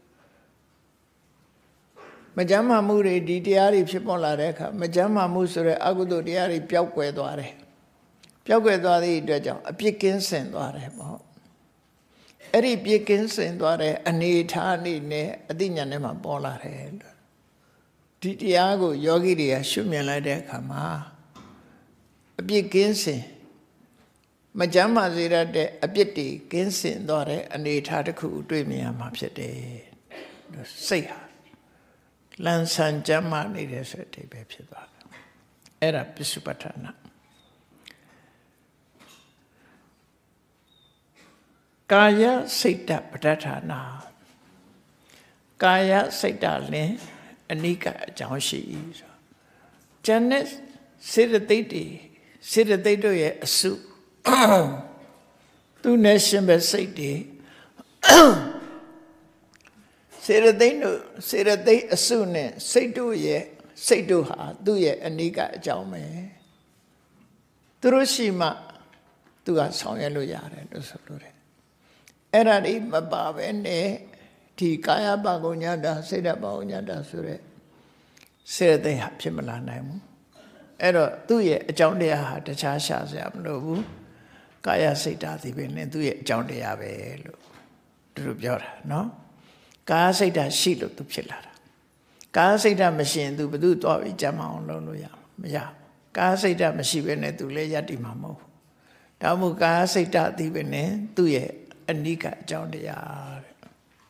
မကြမ်းမမှုတွေဒီတရားတွေဖြစ်ပေါ်လာတဲ့အခါမကြမ်းမမှုဆိုတဲ့အကုသိုလ်တရားတွေပျောက်ကွယ်သွားတယ်ပျောက်ကွယ်သွားသည့်အတွက်ကြောင့်အပြစ်ကင်းစင်သွားတယ်ပေါ့အဲ့ဒီပြစ်ကင်းစင်သွားတဲ့အနေထားအနေနဲ့အသိဉာဏ်နဲ့မှပေါ်လာတယ်ဒီတရားကိုယောဂီတွေကရှုမြင်လိုက်တဲ့အခါမှာအပြစ်ကင်းစင်မကြမ်းမာစေရတဲ့အပြစ်တွေကင်းစင်သွားတဲ့အနေအထားတစ်ခုတွေ့မြင်ရမှာဖြစ်တယ်စိတ်ဟာလန်းဆန်းကြမ်းမာနေတယ်ဆိုတဲ့အဓိပ္ပာယ်ဖြစ်သွားတယ်အဲ့ဒါပစ္စုပ္ပတ္ထနာကာယစိတ်တပဋ္ဌာနာကာယစိတ်တလင်အနိကအကြောင်းရှိ၏ဆိုကျန်တဲ့စေတသိက်တွေစေတသိက်တို့ရဲ့အစုသူနဲ့ရှင်ပဲစိတ်တွေစေရသိက်တို့စေရသိက်အစုနဲ့စိတ်တို့ရဲ့စိတ်တို့ဟာသူ့ရဲ့အနိကအကြောင်းပဲသူတို့ရှိမှသူကဆောင်ရွက်လို့ရတယ်လို့ဆိုလို့တယ်အဲ့ဒါဒီမပါပဲနဲ့ဒီကာယပါကုညတာစိတ်ဓာတ်ပါကုညတာဆိုတဲ့စေရသိက်ဟာဖြစ်မလာနိုင်ဘူးအဲ့တော့သူ့ရဲ့အကြောင်းတရားဟာတခြားရှာစရာမလိုဘူးကာယစိတ်ဓာတ်ဒီပဲနဲ့သူ့ရဲ့အကြောင်းတရားပဲလို့သူတို့ပြောတာနော်ကာယစိတ်ဓာတ်ရှိလို့သူဖြစ်လာတာကာယစိတ်ဓာတ်မရှိရင်သူဘယ်သူသွားပြီးကြမ်းမအောင်လုပ်လို့ရမရကာယစိတ်ဓာတ်မရှိဘဲနဲ့သူလည်းယက်တည်မှာမဟုတ်ဘူးဒါမှမဟုတ်ကာယစိတ်ဓာတ်ဒီပဲနဲ့သူ့ရဲ့အနိကအကြောင်းတရားတဲ့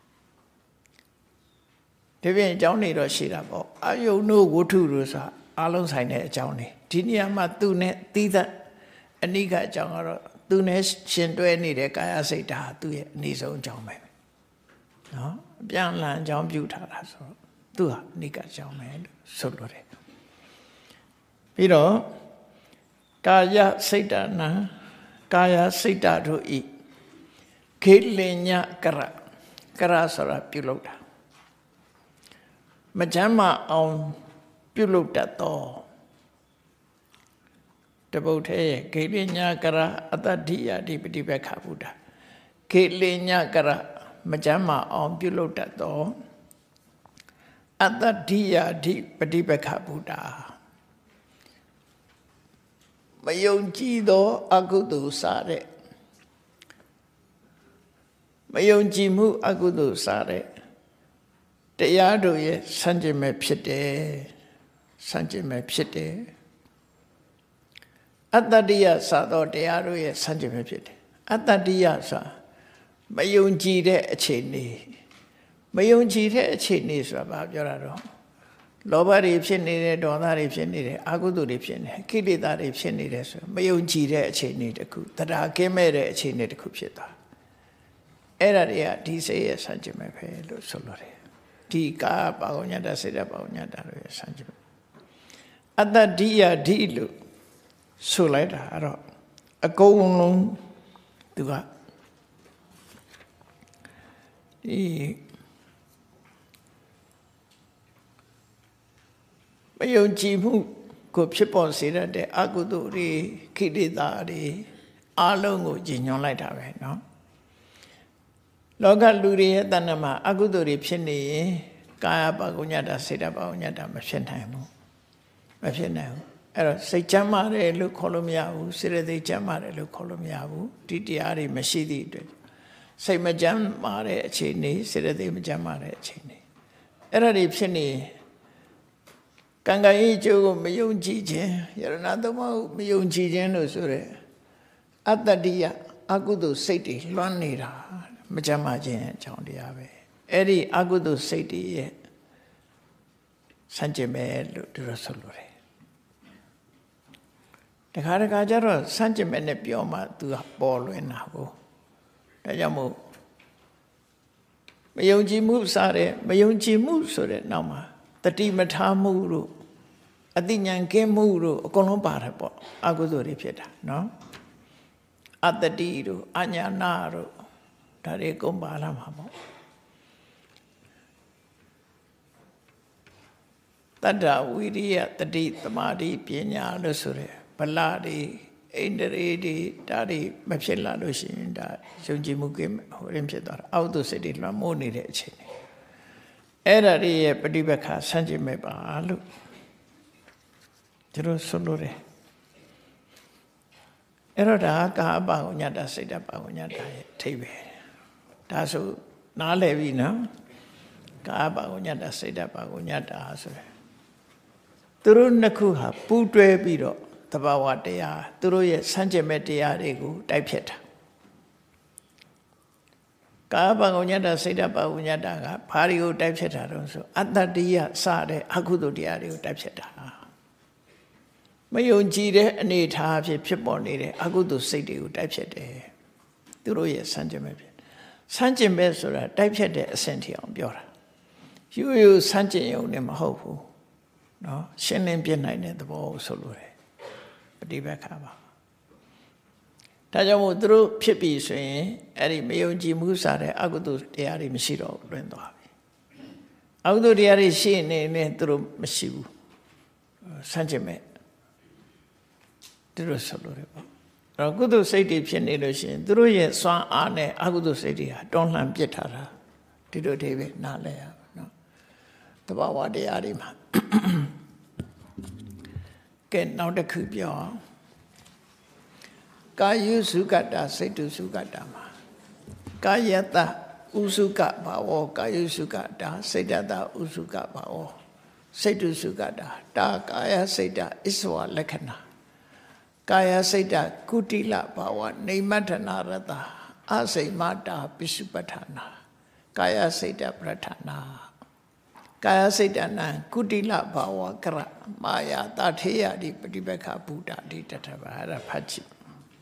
ဒီပြင်အကြောင်းတွေတော့ရှိတာပေါ့အာယုန်တို့ဝတ္ထုတို့ဆိုအလုံးဆိုင်တဲ့အကြောင်းတွေဒီနေရာမှာသူနဲ့သီးသန့်အနိကအကြောင်းကတော့သူနဲ့ရှင်တွဲနေတဲ့ကာယစိတ်ဓာတ်သူ့ရဲ့အနိဆုံးအကြောင်းပဲနော်အပြန်လန်အကြောင်းပြုထားတာဆိုတော့သူဟာအနိကအကြောင်းပဲလို့ဆိုလိုတယ်ပြီးတော့ကာယစိတ်တနာကာယစိတ်တတို့ဤခေလင်ညကရဆိုတာပြုလုပ်တာမချမ်းမအောင်ပြုလုပ်တတ်သောတပုတ်ထဲရဲ့ခေလင်ညကရအတ္တဓိယဓိပฏิပက္ခဗုဒ္ဓခေလင်ညကရမချမ်းမအောင်ပြုလုပ်တတ်သောအတ္တဓိယဓိပฏิပက္ခဗုဒ္ဓမယုံကြည်သောအကုသိုလ်စားတဲ့မယုံကြည်မှုအကုသိုလ်စားတဲ့တရားတို့ရဲ့ဆန့်ကျင်မဲ့ဖြစ်တယ်ဆန့်ကျင်မဲ့ဖြစ်တယ်အတ္တတ္တိယစသောတရားတို့ရဲ့ဆန့်ကျင်မဲ့ဖြစ်တယ်အတ္တတ္တိယဆိုမယုံကြည်တဲ့အခြေအနေမယုံကြည်တဲ့အခြေအနေဆိုတာဘာပြောတာတော့လောဘတွေဖြစ်နေတယ်ဒေါသတွေဖြစ်နေတယ်အကုသိုလ်တွေဖြစ်နေတယ်ကိလေသာတွေဖြစ်နေတယ်ဆိုမယုံကြည်တဲ့အခြေအနေတစ်ခုတရားကင်းမဲ့တဲ့အခြေအနေတစ်ခုဖြစ်သွားအဲ့ဒါတွေကဒီစိတ်ရဲ့ဆန့်ကျင်မဲ့ပဲလို့ဆိုလိုတယ်ဒီကာပါကုညတစိတ်ဓာတ်ပါကုညတတို့ရဲ့ဆန့်ကျင်မဲ့အတ္တဓိယဓိလို့ဆိုလိုက်တာအဲ့တော့အကုန်လုံးသူကဒီမယုံကြည်မှုကိုဖြစ်ပေါ်စေတဲ့အကုသိုလ်တွေခိလေသာတွေအလုံးကိုကြီးညွှန်လိုက်တာပဲเนาะလောကလူတွေရဲ့တဏ္ဍမှာအကုသိုလ်တွေဖြစ်နေရင်ကာယပါကုညတစေတပါကုညတမဖြစ်နိုင်ဘူးမဖြစ်နိုင်ဘူးအဲ့တော့စိတ်ချမ်းသာတယ်လို့ခေါ်လို့မရဘူးစေတသိက်ချမ်းသာတယ်လို့ခေါ်လို့မရဘူးဒီတရားတွေမရှိသည့်အတွက်စိတ်မချမ်းသာတဲ့အခြေအနေစေတသိက်မချမ်းသာတဲ့အခြေအနေအဲ့ဒါတွေဖြစ်နေကံကံရဲ့အကျိုးကိုမယုံကြည်ခြင်းယရဏသုံးပါးကိုမယုံကြည်ခြင်းလို့ဆိုတဲ့အတ္တတ္တိယအကုသိုလ်စိတ်တွေလွှမ်းနေတာမချမ်းသာခြင်းအကြောင်းတရားပဲအဲ့ဒီအကုသိုလ်စိတ်တွေရဲ့ဆန့်ကျင်ပဲလို့သူတို့ဆိုလိုတယ်တခါတခါကျတော့ဆန့်ကျင်မဲ့နဲ့ပြောမှသူကပေါ်လွင်တာကိုဒါကြောင့်မို့မယုံကြည်မှုစားတဲ့မယုံကြည်မှုဆိုတဲ့နောက်မှာတတိမထားမှုတို့အတိညာကင်းမှုတို့အကုန်လုံးပါတယ်ပေါ့အကုသိုလ်တွေဖြစ်တာနော်အတ္တိတို့အညာနာတို့ဒါတွေကုန်ပါလာမှာပေါ့တတ္တဝိရိယတတိသမာဓိပညာလို့ဆိုရဲဗလာတွေဣန္ဒြေတွေဒါတွေမဖြစ်လာလို့ရှိရင်ဒါယုံကြည်မှုကင်းဟိုရင်ဖြစ်သွားတာအောက်သို့စိတ်တွေလွှမ်းမိုးနေတဲ့အချိန်အဲ့ဒါတွေရဲ့ပฏิပက္ခဆန့်ကျင်မဲ့ပါလို့ကျွန်တော်ဆိုလို့တယ်အဲ့တော့ဒါကာပါကုညတစိတ်တပါကုညတရဲ့ထိပ်ပဲဒါဆိုနားလည်ပြီနော်ကာပါကုညတစိတ်တပါကုညတဆိုရယ်သူတို့နှစ်ခုဟာပူးတွဲပြီးတော့သဘာဝတရားသူတို့ရဲ့ဆန့်ကျင်မဲ့တရားတွေကိုတိုက်ဖြတ်တာကာပကုညတစိတ်တပါကုညတကဘာတွေကိုတိုက်ဖြတ်တာတော့ဆိုအတ္တတိယစတဲ့အကုသိုလ်တရားတွေကိုတိုက်ဖြတ်တာမယုံကြည်တဲ့အနေအထားဖြစ်ပေါ်နေတဲ့အကုသိုလ်စိတ်တွေကိုတိုက်ဖြတ်တယ်သူတို့ရဲ့ဆန့်ကျင်မဲ့ဖြစ်ဆန့်ကျင်မဲ့ဆိုတာတိုက်ဖြတ်တဲ့အဆင့်ထိအောင်ပြောတာရိုးဆန့်ကျင်ရုံနဲ့မဟုတ်ဘူးနော်ရှင်းလင်းပြနိုင်တဲ့သဘောကိုဆိုလိုတယ်ပฏิပက္ခပါဒါကြောင့်မို့သူတို့ဖြစ်ပြီဆိုရင်အဲ့ဒီမယုံကြည်မှုစားတဲ့အကုသိုလ်တရားတွေမရှိတော့လွင်သွားပြီအကုသိုလ်တရားတွေရှိနေနေသူတို့မရှိဘူးဆန့်ကျင်မဲ့သူတို့ဆိုလို့တယ်ပေါ့အဲ့တော့ကုသိုလ်စိတ်တွေဖြစ်နေလို့ရှိရင်သူတို့ရဲ့စွမ်းအားနဲ့အကုသိုလ်စိတ်တွေဟာတွန်းလှန်ပစ်ထားတာဒီလိုတွေပဲနားလဲရပါနော်တဘာဝတရားတွေမှာကဲနောက်တစ်ခုပြောအောင်ကာယုစုကတ္တစိတ်တုစုကတ္တမှာကာယတ္တဥစုကဘာဝကာယုစုကတ္တစိတ်တ္တဥစုကဘာဝစိတ်တုစုကတ္တတာကာယစိတ်တဣစ္ဆဝလက္ခဏာကာယစိတ်တကုတိလဘာဝနေမတ္ထနာရတအစိမတာပိစုပဋ္ဌာနာကာယစိတ်တပဋ္ဌာနာကာယစိတ်တနံကုတိလဘာဝကရမာယာတထေယတိပฏิပက္ခဗုဒ္ဓတိတထဘာရဖတ်ကြည့်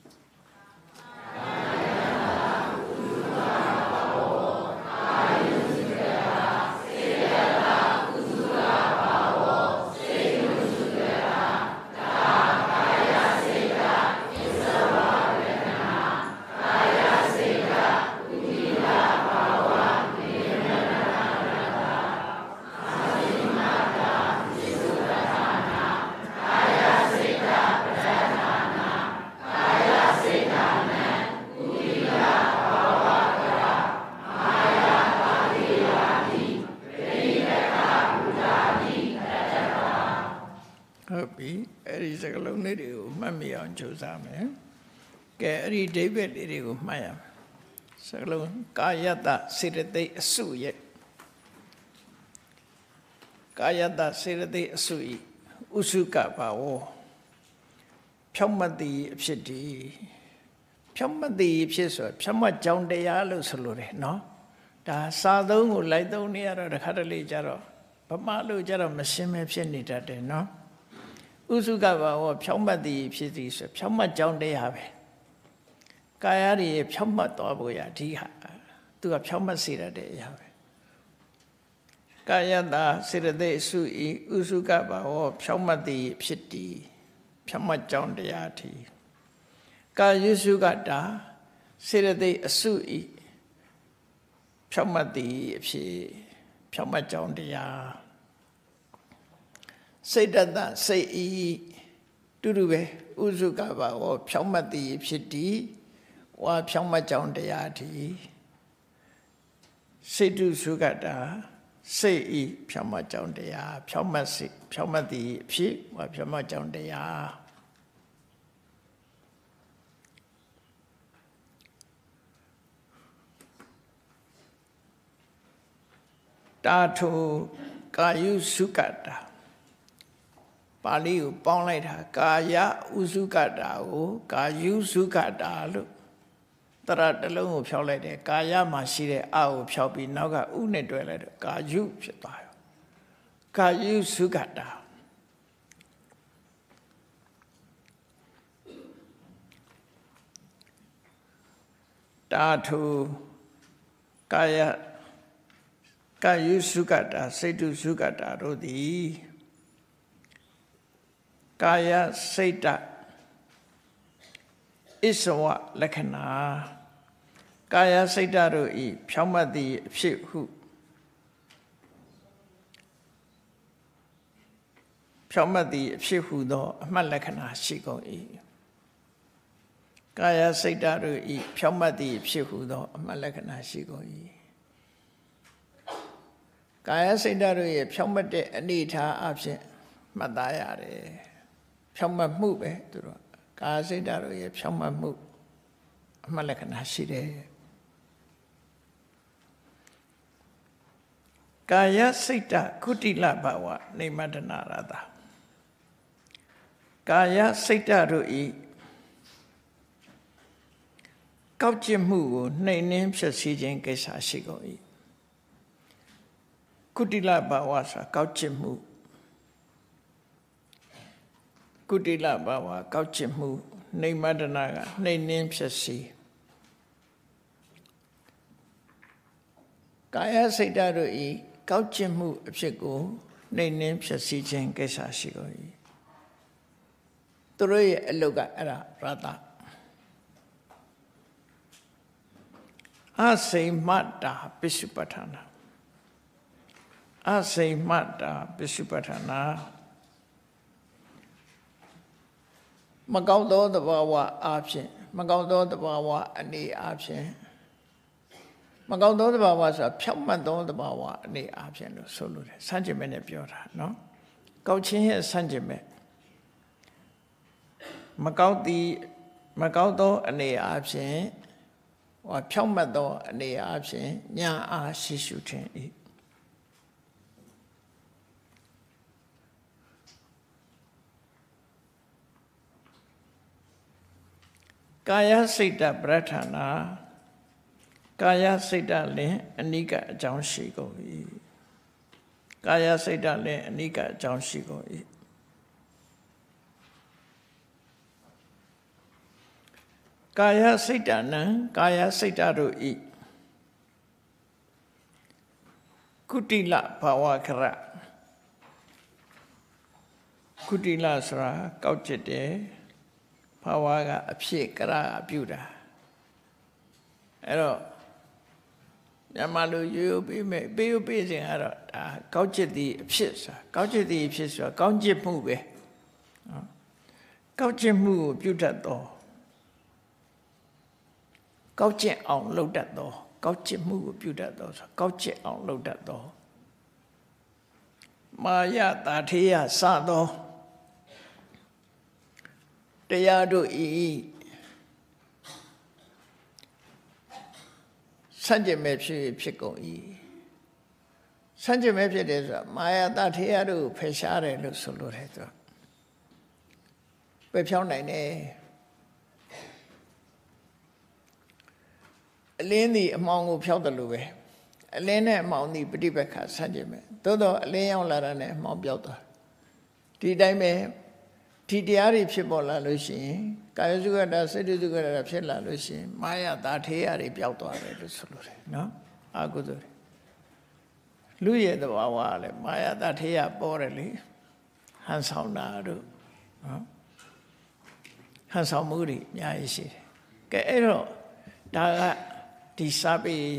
ကြိုးစားမယ်ကဲအဲ့ဒီဒိဗ္ဗတ်လေးတွေကိုမှတ်ရမယ်စကလုံးကာယတ္တစေတသိက်အစုရဲ့ကာယတ္တစေတသိက်အစုဤဥစုကဘာဝဖြောင့်မတ်သည်အဖြစ်ဒီဖြောင့်မတ်သည်အဖြစ်ဆိုဖြောင့်မတ်ကြောင်းတရားလို့ဆိုလိုတယ်နော်ဒါစာသုံးကိုလိုက်သုံးနေရတော့တခါတလေကြတော့ဗမာလို့ကြတော့မရှင်းမဲဖြစ်နေတတ်တယ်နော်ဥစုကဘာဝဖြောင့်မတ်သည်ဖြစ်သည်ဆိုဖြောင့်မတ်ကြောင်းတရားပဲကာယတွေဖြောင့်မတ်သွားဖို့ရဒီဟာသူကဖြောင့်မတ်စေရတဲ့အရာပဲကာယတစေတသိက်စုဤဥစုကဘာဝဖြောင့်မတ်သည်ဖြစ်သည်ဖြောင့်မတ်ကြောင်းတရားထီကာယုစုကတာစေတသိက်အစုဤဖြောင့်မတ်သည်အဖြစ်ဖြောင့်မတ်ကြောင်းတရားစိတ်တတစိတ်ဤတူတူပဲဥစုကဘာဝဖြောင့်မတ်သည်ဖြစ်သည်ဝါဖြောင့်မတ်ကြောင်းတရားထီစိတ်တုစုကတာစိတ်ဤဖြောင့်မတ်ကြောင်းတရားဖြောင့်မတ်စိတ်ဖြောင့်မတ်သည်ဖြစ်ဝါဖြောင့်မတ်ကြောင်းတရားတာထုကာယုစုကတာပါဠိကိုပေါင်းလိုက်တာကာယဥစုကတာကိုကာယုစုကတာလို့တရတလုံးကိုဖြောက်လိုက်တယ်ကာယမှာရှိတဲ့အကိုဖြောက်ပြီးနောက်ကဥနဲ့တွဲလိုက်တော့ကာယုဖြစ်သွားရောကာယုစုကတာတာထုကာယုစုကတာစိတ်တုစုကတာတို့သည်ကာယစိတ်တဣစ္ဆဝလက္ခဏာကာယစိတ်တတို့ဤဖြောင့်မတ်သည့်အဖြစ်ဟုဖြောင့်မတ်သည့်အဖြစ်ဟုသောအမှတ်လက္ခဏာရှိကုန်၏ကာယစိတ်တတို့ဤဖြောင့်မတ်သည့်အဖြစ်ဟုသောအမှတ်လက္ခဏာရှိကုန်၏ကာယစိတ်တတို့ရဲ့ဖြောင့်မတ်တဲ့အနေအထားအဖြစ်မှတ်သားရတယ်ဖြောင့်မတ်မှုပဲသူတို့ကာယစိတ်ဓာတ်တို့ရဲ့ဖြောင့်မတ်မှုအမှတ်လက္ခဏာရှိတယ်ကာယစိတ်ဓာတ်ကုတိလဘဝနေမတ္တနာရတာကာယစိတ်ဓာတ်တို့ဤကောက်ကျစ်မှုကိုနှိမ်နှင်းဖြစ်စေခြင်းကိစ္စရှိကုန်၏ကုတိလဘဝဆိုကောက်ကျစ်မှုကုတိလဘဝကောက်ကျစ်မှုနေမတ္တနာကနှိမ်နှင်းဖြစ်စီကာယစိတ်ဓာတ်တို့ဤကောက်ကျစ်မှုအဖြစ်ကိုနှိမ်နှင်းဖြစ်စီခြင်းကိစ္စရှိကုန်၏သူတို့ရဲ့အလုတ်ကအဲ့ဒါရတအစိမ္မတာပိစုပဋ္ဌာနာအစိမ္မတာပစ္စုပ္ပထာနာမကောက်သောသဘာဝအားဖြင့်မကောက်သောသဘာဝအနေအားဖြင့်မကောက်သောသဘာဝဆိုတာဖြောင့်မတ်သောသဘာဝအနေအားဖြင့်လို့ဆိုလို့တယ်ဆန့်ကျင်မဲ့နဲ့ပြောတာနော်ကောက်ခြင်းရဲ့ဆန့်ကျင်မဲ့မကောက်သောအနေအားဖြင့်ဖြောင့်မတ်သောအနေအားဖြင့်ဉာဏ်အားရှိရှုခြင်း၏ကာယစိတ်တပဋ္ဌာနာကာယစိတ်တလင်အနိကအကြောင်းရှိကုန်၏ကာယစိတ်တလင်အနိကအကြောင်းရှိကုန်၏ကာယစိတ်တနံကာယစိတ်တတို့ဤကုတိလဘာဝခရကုတိလဆိုတာကောက်ကျစ်တယ်ဘာဝကအဖြစ်ကရအပြုတာအဲ့တော့မြန်မာလူရိုးပေးမယ်ပေးစဉ်ကတော့ဒါကောက်ကျစ်သည်အဖြစ်ဆိုတာကောက်ကျစ်သည်အဖြစ်ဆိုတာကောင်းကျစ်မှုပဲကောက်ကျစ်မှုကိုပြုတတ်သောကောက်ကျစ်အောင်လုပ်တတ်သောကောက်ကျစ်မှုကိုပြုတတ်သောဆိုကောက်ကျစ်အောင်လုပ်တတ်သောမာယတာထေယစသောတရားတို့ဤဆန့်ကျင်မဲ့ဖြစ်ကုန်၏ဆန့်ကျင်မဲ့ဖြစ်တယ်ဆိုတာမာယတာထေယတို့ဖယ်ရှားတယ်လို့ဆိုလိုတယ်သူပယ်ဖြောင်းနိုင်တယ်အလင်းသည်အမှောင်ကိုဖျောက်တယ်လို့ပဲအလင်းနဲ့အမှောင်သည်ပฏิပက္ခဆန့်ကျင်မဲ့သို့တော့အလင်းရောက်လာတာနဲ့အမှောင်ပြောက်သွားဒီတိုင်းပဲဒီတရားတွေဖြစ်ပေါ်လာလို့ရှိရင်ကာယစုခတာစိတ်စုခတာဖြစ်လာလို့ရှိရင်မာယတာထေယတွေပျောက်သွားတယ်လို့ဆိုလိုတယ်နော်အာဟုသို့လူရဲ့သဘာဝကလည်းမာယတာထေယပေါ်တယ်လေဟန်ဆောင်တာတို့နော်ဟန်ဆောင်မှုတွေအများကြီးရှိတယ်ကဲအဲ့တော့ဒါကဒီစာပေရ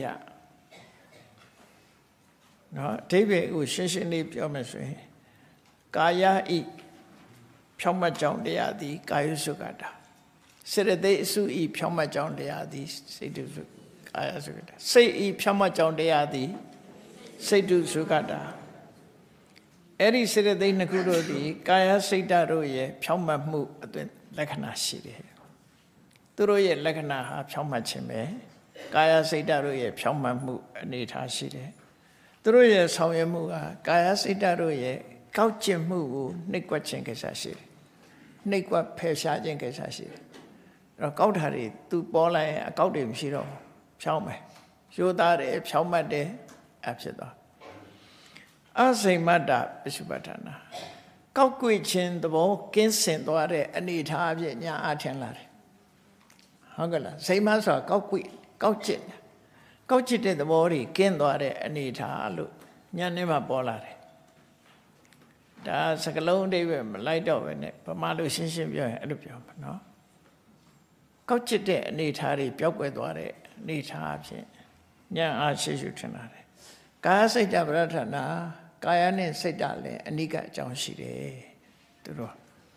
နော်အဓိပ္ပာယ်ကိုရှင်းရှင်းလေးပြောမယ်ဆိုရင်ကာယဤဖြောင့်မတ်ကြောင့်တရားသည်ကာယစုခတာစေတသိက်အစုဤဖြောင့်မတ်ကြောင့်တရားသည်စိတ်တုစုကာယစုခတာစိတ်ဤဖြောင့်မတ်ကြောင့်တရားသည်စိတ်တုစုခတာအဲ့ဒီစေတသိက်နှစ်ခုတို့သည်ကာယစိတ်တတို့ရဲ့ဖြောင့်မတ်မှုအသွင်လက္ခဏာရှိတယ်သူတို့ရဲ့လက္ခဏာဟာဖြောင့်မတ်ခြင်းပဲကာယစိတ်တတို့ရဲ့ဖြောင့်မတ်မှုအနေထားရှိတယ်သူတို့ရဲ့ဆောင်ရွက်မှုကကာယစိတ်တတို့ရဲ့ကောက်ကျင့်မှုကိုနှိပ်ကွက်ခြင်းကိစ္စရှိတယ်နှိပ်ကွက်ဖယ်ရှားခြင်းကိစ္စရှိတယ်အဲ့တော့ကောက်တာတွေသူပေါ်လာရင်အကောက်တွေမရှိတော့ဖြောင်းမယ်ရိုးသားတယ်ဖြောင်းမှတ်တယ်အဖြစ်သွားအစိမ္မတပစ္စုပ္ပထာနာကောက်ကွေ့ခြင်းသဘောကင်းစင်သွားတဲ့အနေထားအဖြစ်ညာအထင်လာတယ်ဟုတ်ကဲ့လားစိမ္မဆိုတာကောက်ကွေ့ကောက်ကျစ်တဲ့သဘောတွေကင်းသွားတဲ့အနေထားလို့ညာနဲ့မှပေါ်လာတယ်ဒါစကလုံးအဓိပ္ပာယ်မလိုက်တော့ပဲနဲ့ဗမာလိုရှင်းရှင်းပြောရင်အဲ့လိုပြောမှာနော်ကောက်ကျစ်တဲ့အနေထားတွေပျောက်ကွယ်သွားတဲ့အနေထားအဖြစ်ဉာဏ်အားရှိရှုထင်လာတယ်ကာယစိတ်တပဋ္ဌာနာကာယနဲ့စိတ်တလည်းအနိကအကြောင်းရှိတယ်သူတို့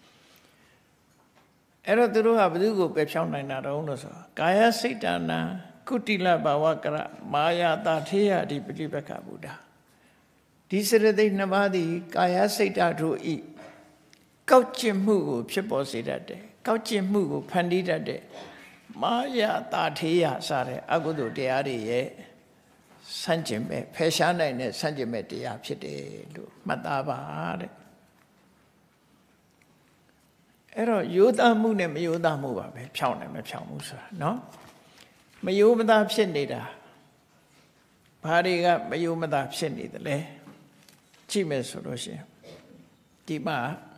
အဲ့တော့သူတို့ကဘယ်သူကိုပယ်ဖြောင်းနိုင်တာတုံးလို့ဆိုကာယစိတ်တနာကုတိလဘာဝကရမာယာတာထေယဒီပฏิပက္ခဗုဒ္ဓဒီစေတသိက်နှစ်ပါးသည်ကာယစိတ်ဓာတ်တို့ဤကောက်ကျင့်မှုကိုဖြစ်ပေါ်စေတတ်တယ်ကောက်ကျင့်မှုကိုဖန်တီးတတ်တဲ့မာယာတာထေယစတဲ့အကုသိုလ်တရားတွေရဲ့ဆန့်ကျင်မဲ့ဖယ်ရှားနိုင်တဲ့ဆန့်ကျင်မဲ့တရားဖြစ်တယ်လို့မှတ်သားပါတဲ့အဲ့တော့ယောသားမှုနဲ့မယောသားမှုပါပဲဖြောင်းတယ်မဖြောင်းဘူးဆိုတာနော်မယောမသားဖြစ်နေတာဘာတွေကမယောမသားဖြစ်နေတယ်လဲကြည့်မယ်ဆိုလို့ရှိရင်ဒီမှာ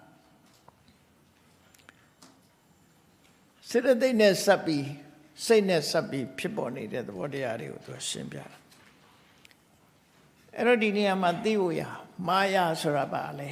စေတသိက်နဲ့စပ်ပြီးစိတ်နဲ့စပ်ပြီးဖြစ်ပေါ်နေတဲ့သဘောတရားတွေကိုသူရှင်းပြတာအဲ့တော့ဒီနေရာမှာသိဖို့ရမာယာဆိုတာပါလေ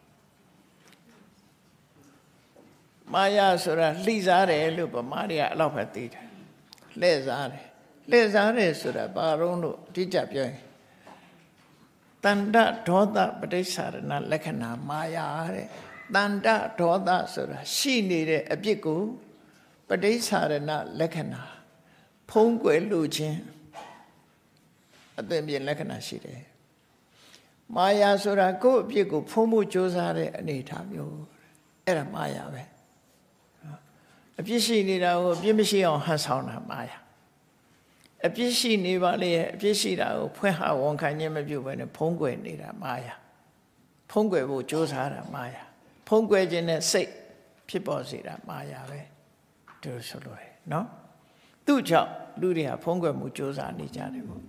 မာယာဆိုတာလှိစားတယ်လို့ဗမာတွေကအဲ့လောက်ပဲသိတယ်လှည့်စားတယ်ဆိုတာဘာလို့အတိအကျပြောရင်တန္တဒေါသပဋိစ္ဆာရဏလက္ခဏာမာယာတဲ့တန္တဒေါသဆိုတာရှိနေတဲ့အပြစ်ကိုပဋိစ္ဆာရဏလက္ခဏာဖုံးကွယ်လို့ခြင်းအသွင်ပြင်လက္ခဏာရှိတယ်မာယာဆိုတာကိုယ့်အပြစ်ကိုဖုံးဖို့ကြိုးစားတဲ့အနေအထားမျိုးအဲ့ဒါမာယာပဲအပြစ်ရှိနေတာကိုအပြစ်မရှိအောင်ဟန်ဆောင်တာမာယာအပြစ်ရှိနေပါလေအပြစ်ရှိတာကိုဖွင့်ဟဝန်ခံခြင်းမပြုဘဲနဲ့ဖုံးကွယ်နေတာမာယာဖုံးကွယ်ဖို့ကြိုးစားတာမာယာဖုံးကွယ်ခြင်းနဲ့စိတ်ဖြစ်ပေါ်စေတာမာယာပဲဒီလိုဆိုလို့ရတယ်နော်သူ့ကြောင့်လူတွေကဖုံးကွယ်မှုကြိုးစားနေကြတယ်ပေါ့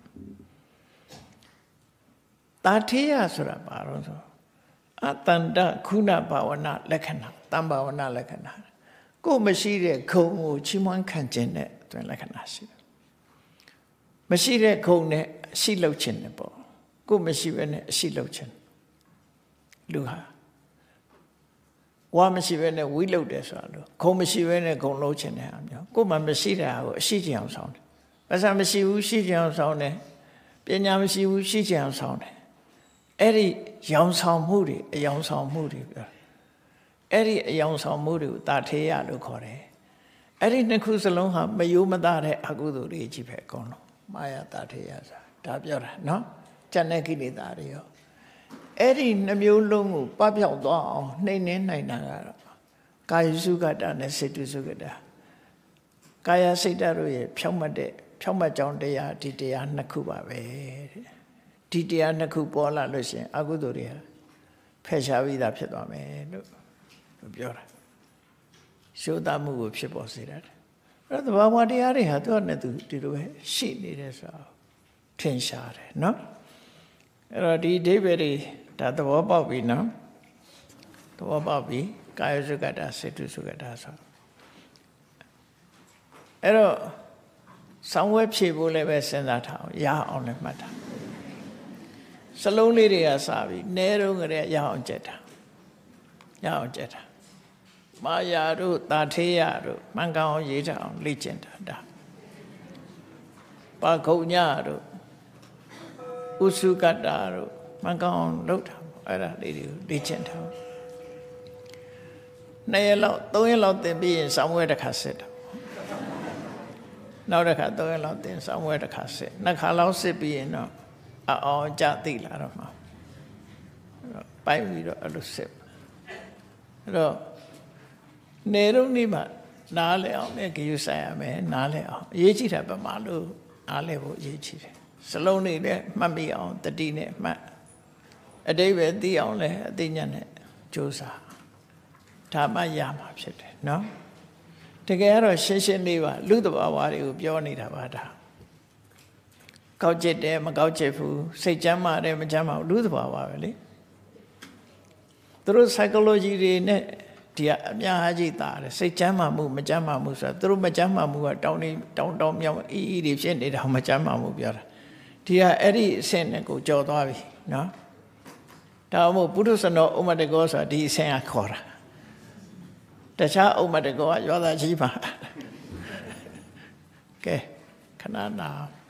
တာထေယဆိုတာဘာလို့ဆိုအတန္တခုနဘာဝနာလက္ခဏာတမ္ဘာဝနာလက္ခဏာကိုမရှိတဲ့ဂုဏ်ကိုချီးမွမ်းခံခြင်းနဲ့တွင်လက္ခဏာရှိတယ်မရှိတဲ့ဂုဏ်နဲ့အရှိလုပ်ခြင်းနဲ့ပေါ့ကိုမရှိဘဲနဲ့အရှိလုပ်ခြင်းလူဟာဝါမရှိဘဲနဲ့ဝိလုပ်တယ်ဆိုတာလို့ဂုဏ်မရှိဘဲနဲ့ဂုဏ်လုပ်ခြင်းနဲ့အမျိုးကိုမှမရှိတာကိုအရှိခြင်းအောင်ဆောင်တယ်ဘာသာမရှိဘူးရှိခြင်းအောင်ဆောင်တယ်ပညာမရှိဘူးရှိခြင်းအောင်ဆောင်တယ်အဲ့ဒီရောင်ဆောင်မှုတွေအယောင်ဆောင်မှုတွေပြောအဲ့ဒီအယောင်ဆောင်မှုတွေကိုတာထေယလို့ခေါ်တယ်အဲ့ဒီနှစ်ခုစလုံးဟာမယိုးမသားတဲ့အကုသိုလ်တွေကြီးပဲအကုန်လုံးမာယာတာထေယဆိုတာဒါပြောတာနော်ကျန်တဲ့ကိလေသာတွေရောအဲ့ဒီနှမျိုးလုံးကိုပပျောက်သွားအောင်နှိမ့်နှင်းနိုင်တာကတော့ကာယစုကတနဲ့စေတုစုကတကာယစိတ်ဓာတ်တို့ရဲ့ဖြောင့်မတ်ကြောင်းတရားဒီတရားနှစ်ခုပါပဲတဲ့ဒီတရားနှစ်ခုပေါ်လာလို့ရှိရင်အကုသိုလ်တွေဟာဖယ်ရှားပြီးသားဖြစ်သွားမယ်လို့ပြောတာရှုသမှုကိုဖြစ်ပေါ်စေတယ်အဲ့တော့ဘာဝတရားတွေဟာသူ့နဲ့သူဒီလိုပဲရှိနေတယ်ဆိုတာထင်ရှားတယ်နော်အဲ့တော့ဒီအဓိပ္ပာယ်တွေဒါသဘောပေါက်ပြီနော်သဘောပေါက်ပြီကာယစုကတစေတုစုကတဆိုအဲ့တော့ဆောင်းဝဲဖြေဖို့လည်းပဲစဉ်းစားထားအောင်ရအောင်လည်းမှတ်ထားစလုံးလေးတွေကစပြီးနဲတော့ကြတဲ့ရအောင်ကြက်တာရအောင်ကြက်တာမာယာတို့တာထေယတို့မှန်ကန်အောင်ရေးထားအောင်လေ့ကျင့်တာဒါပါခုံညတို့ဥစုကတ္တာတို့မှန်ကန်အောင်လုပ်တာအဲ့ဒါလေးတွေကိုလေ့ကျင့်ထား2ရက်လောက်3ရက်လောက်သင်ပြီးရင်ဆောင်းဝဲတစ်ခါစစ်တာနောက်တစ်ခါ3ရက်လောက်သင်ဆောင်းဝဲတစ်ခါစစ်2ခါလောက်စစ်ပြီးရင်တော့အောင်ကြသိလာတော့မှာပိုက်ပြီးတော့အဲ့လိုစစ်အဲ့တော့နေတော့နေမှာနားလဲအောင်လည်းကြည့်ဆိုင်ရမယ်နားလဲအောင်အရေးကြီးတာပမာလို့နားလဲဖို့အရေးကြီးတယ်စလုံးနေလည်းမှတ်မိအောင်တတိနဲ့မှတ်အတိတ်ပဲသိအောင်လည်းအသိဉာဏ်နဲ့ကြိုးစားဒါမှရမှာဖြစ်တယ်နော်တကယ်တော့ရှင်းရှင်းလေးပါလူတဘာဝတွေကိုပြောနေတာပါဒါကောက်ကျစ်တယ်မကောက်ကျစ်ဘူးစိတ်ချမ်းသာတယ်မချမ်းသာဘူးလူတဘာဝပဲလေသူတို့ psychology တွေနဲ့ဒီကအများကြီးတာတယ်စိတ်ချမ်းသာမှုမချမ်းသာမှုဆိုတာသူတို့မချမ်းသာမှုကတောင်းမြောင်အီးတွေဖြစ်နေတာမချမ်းသာမှုပြောတာဒီကအဲ့ဒီအဆင့်နဲ့ကိုကြော်သွားပြီနော်ဒါမှမဟုတ်ပုထုဇဏောဥမတကောဆိုတာဒီအဆင့်ကခေါ်တာတခြားဥမတကောကရောသားကြီးပါကဲခဏနာ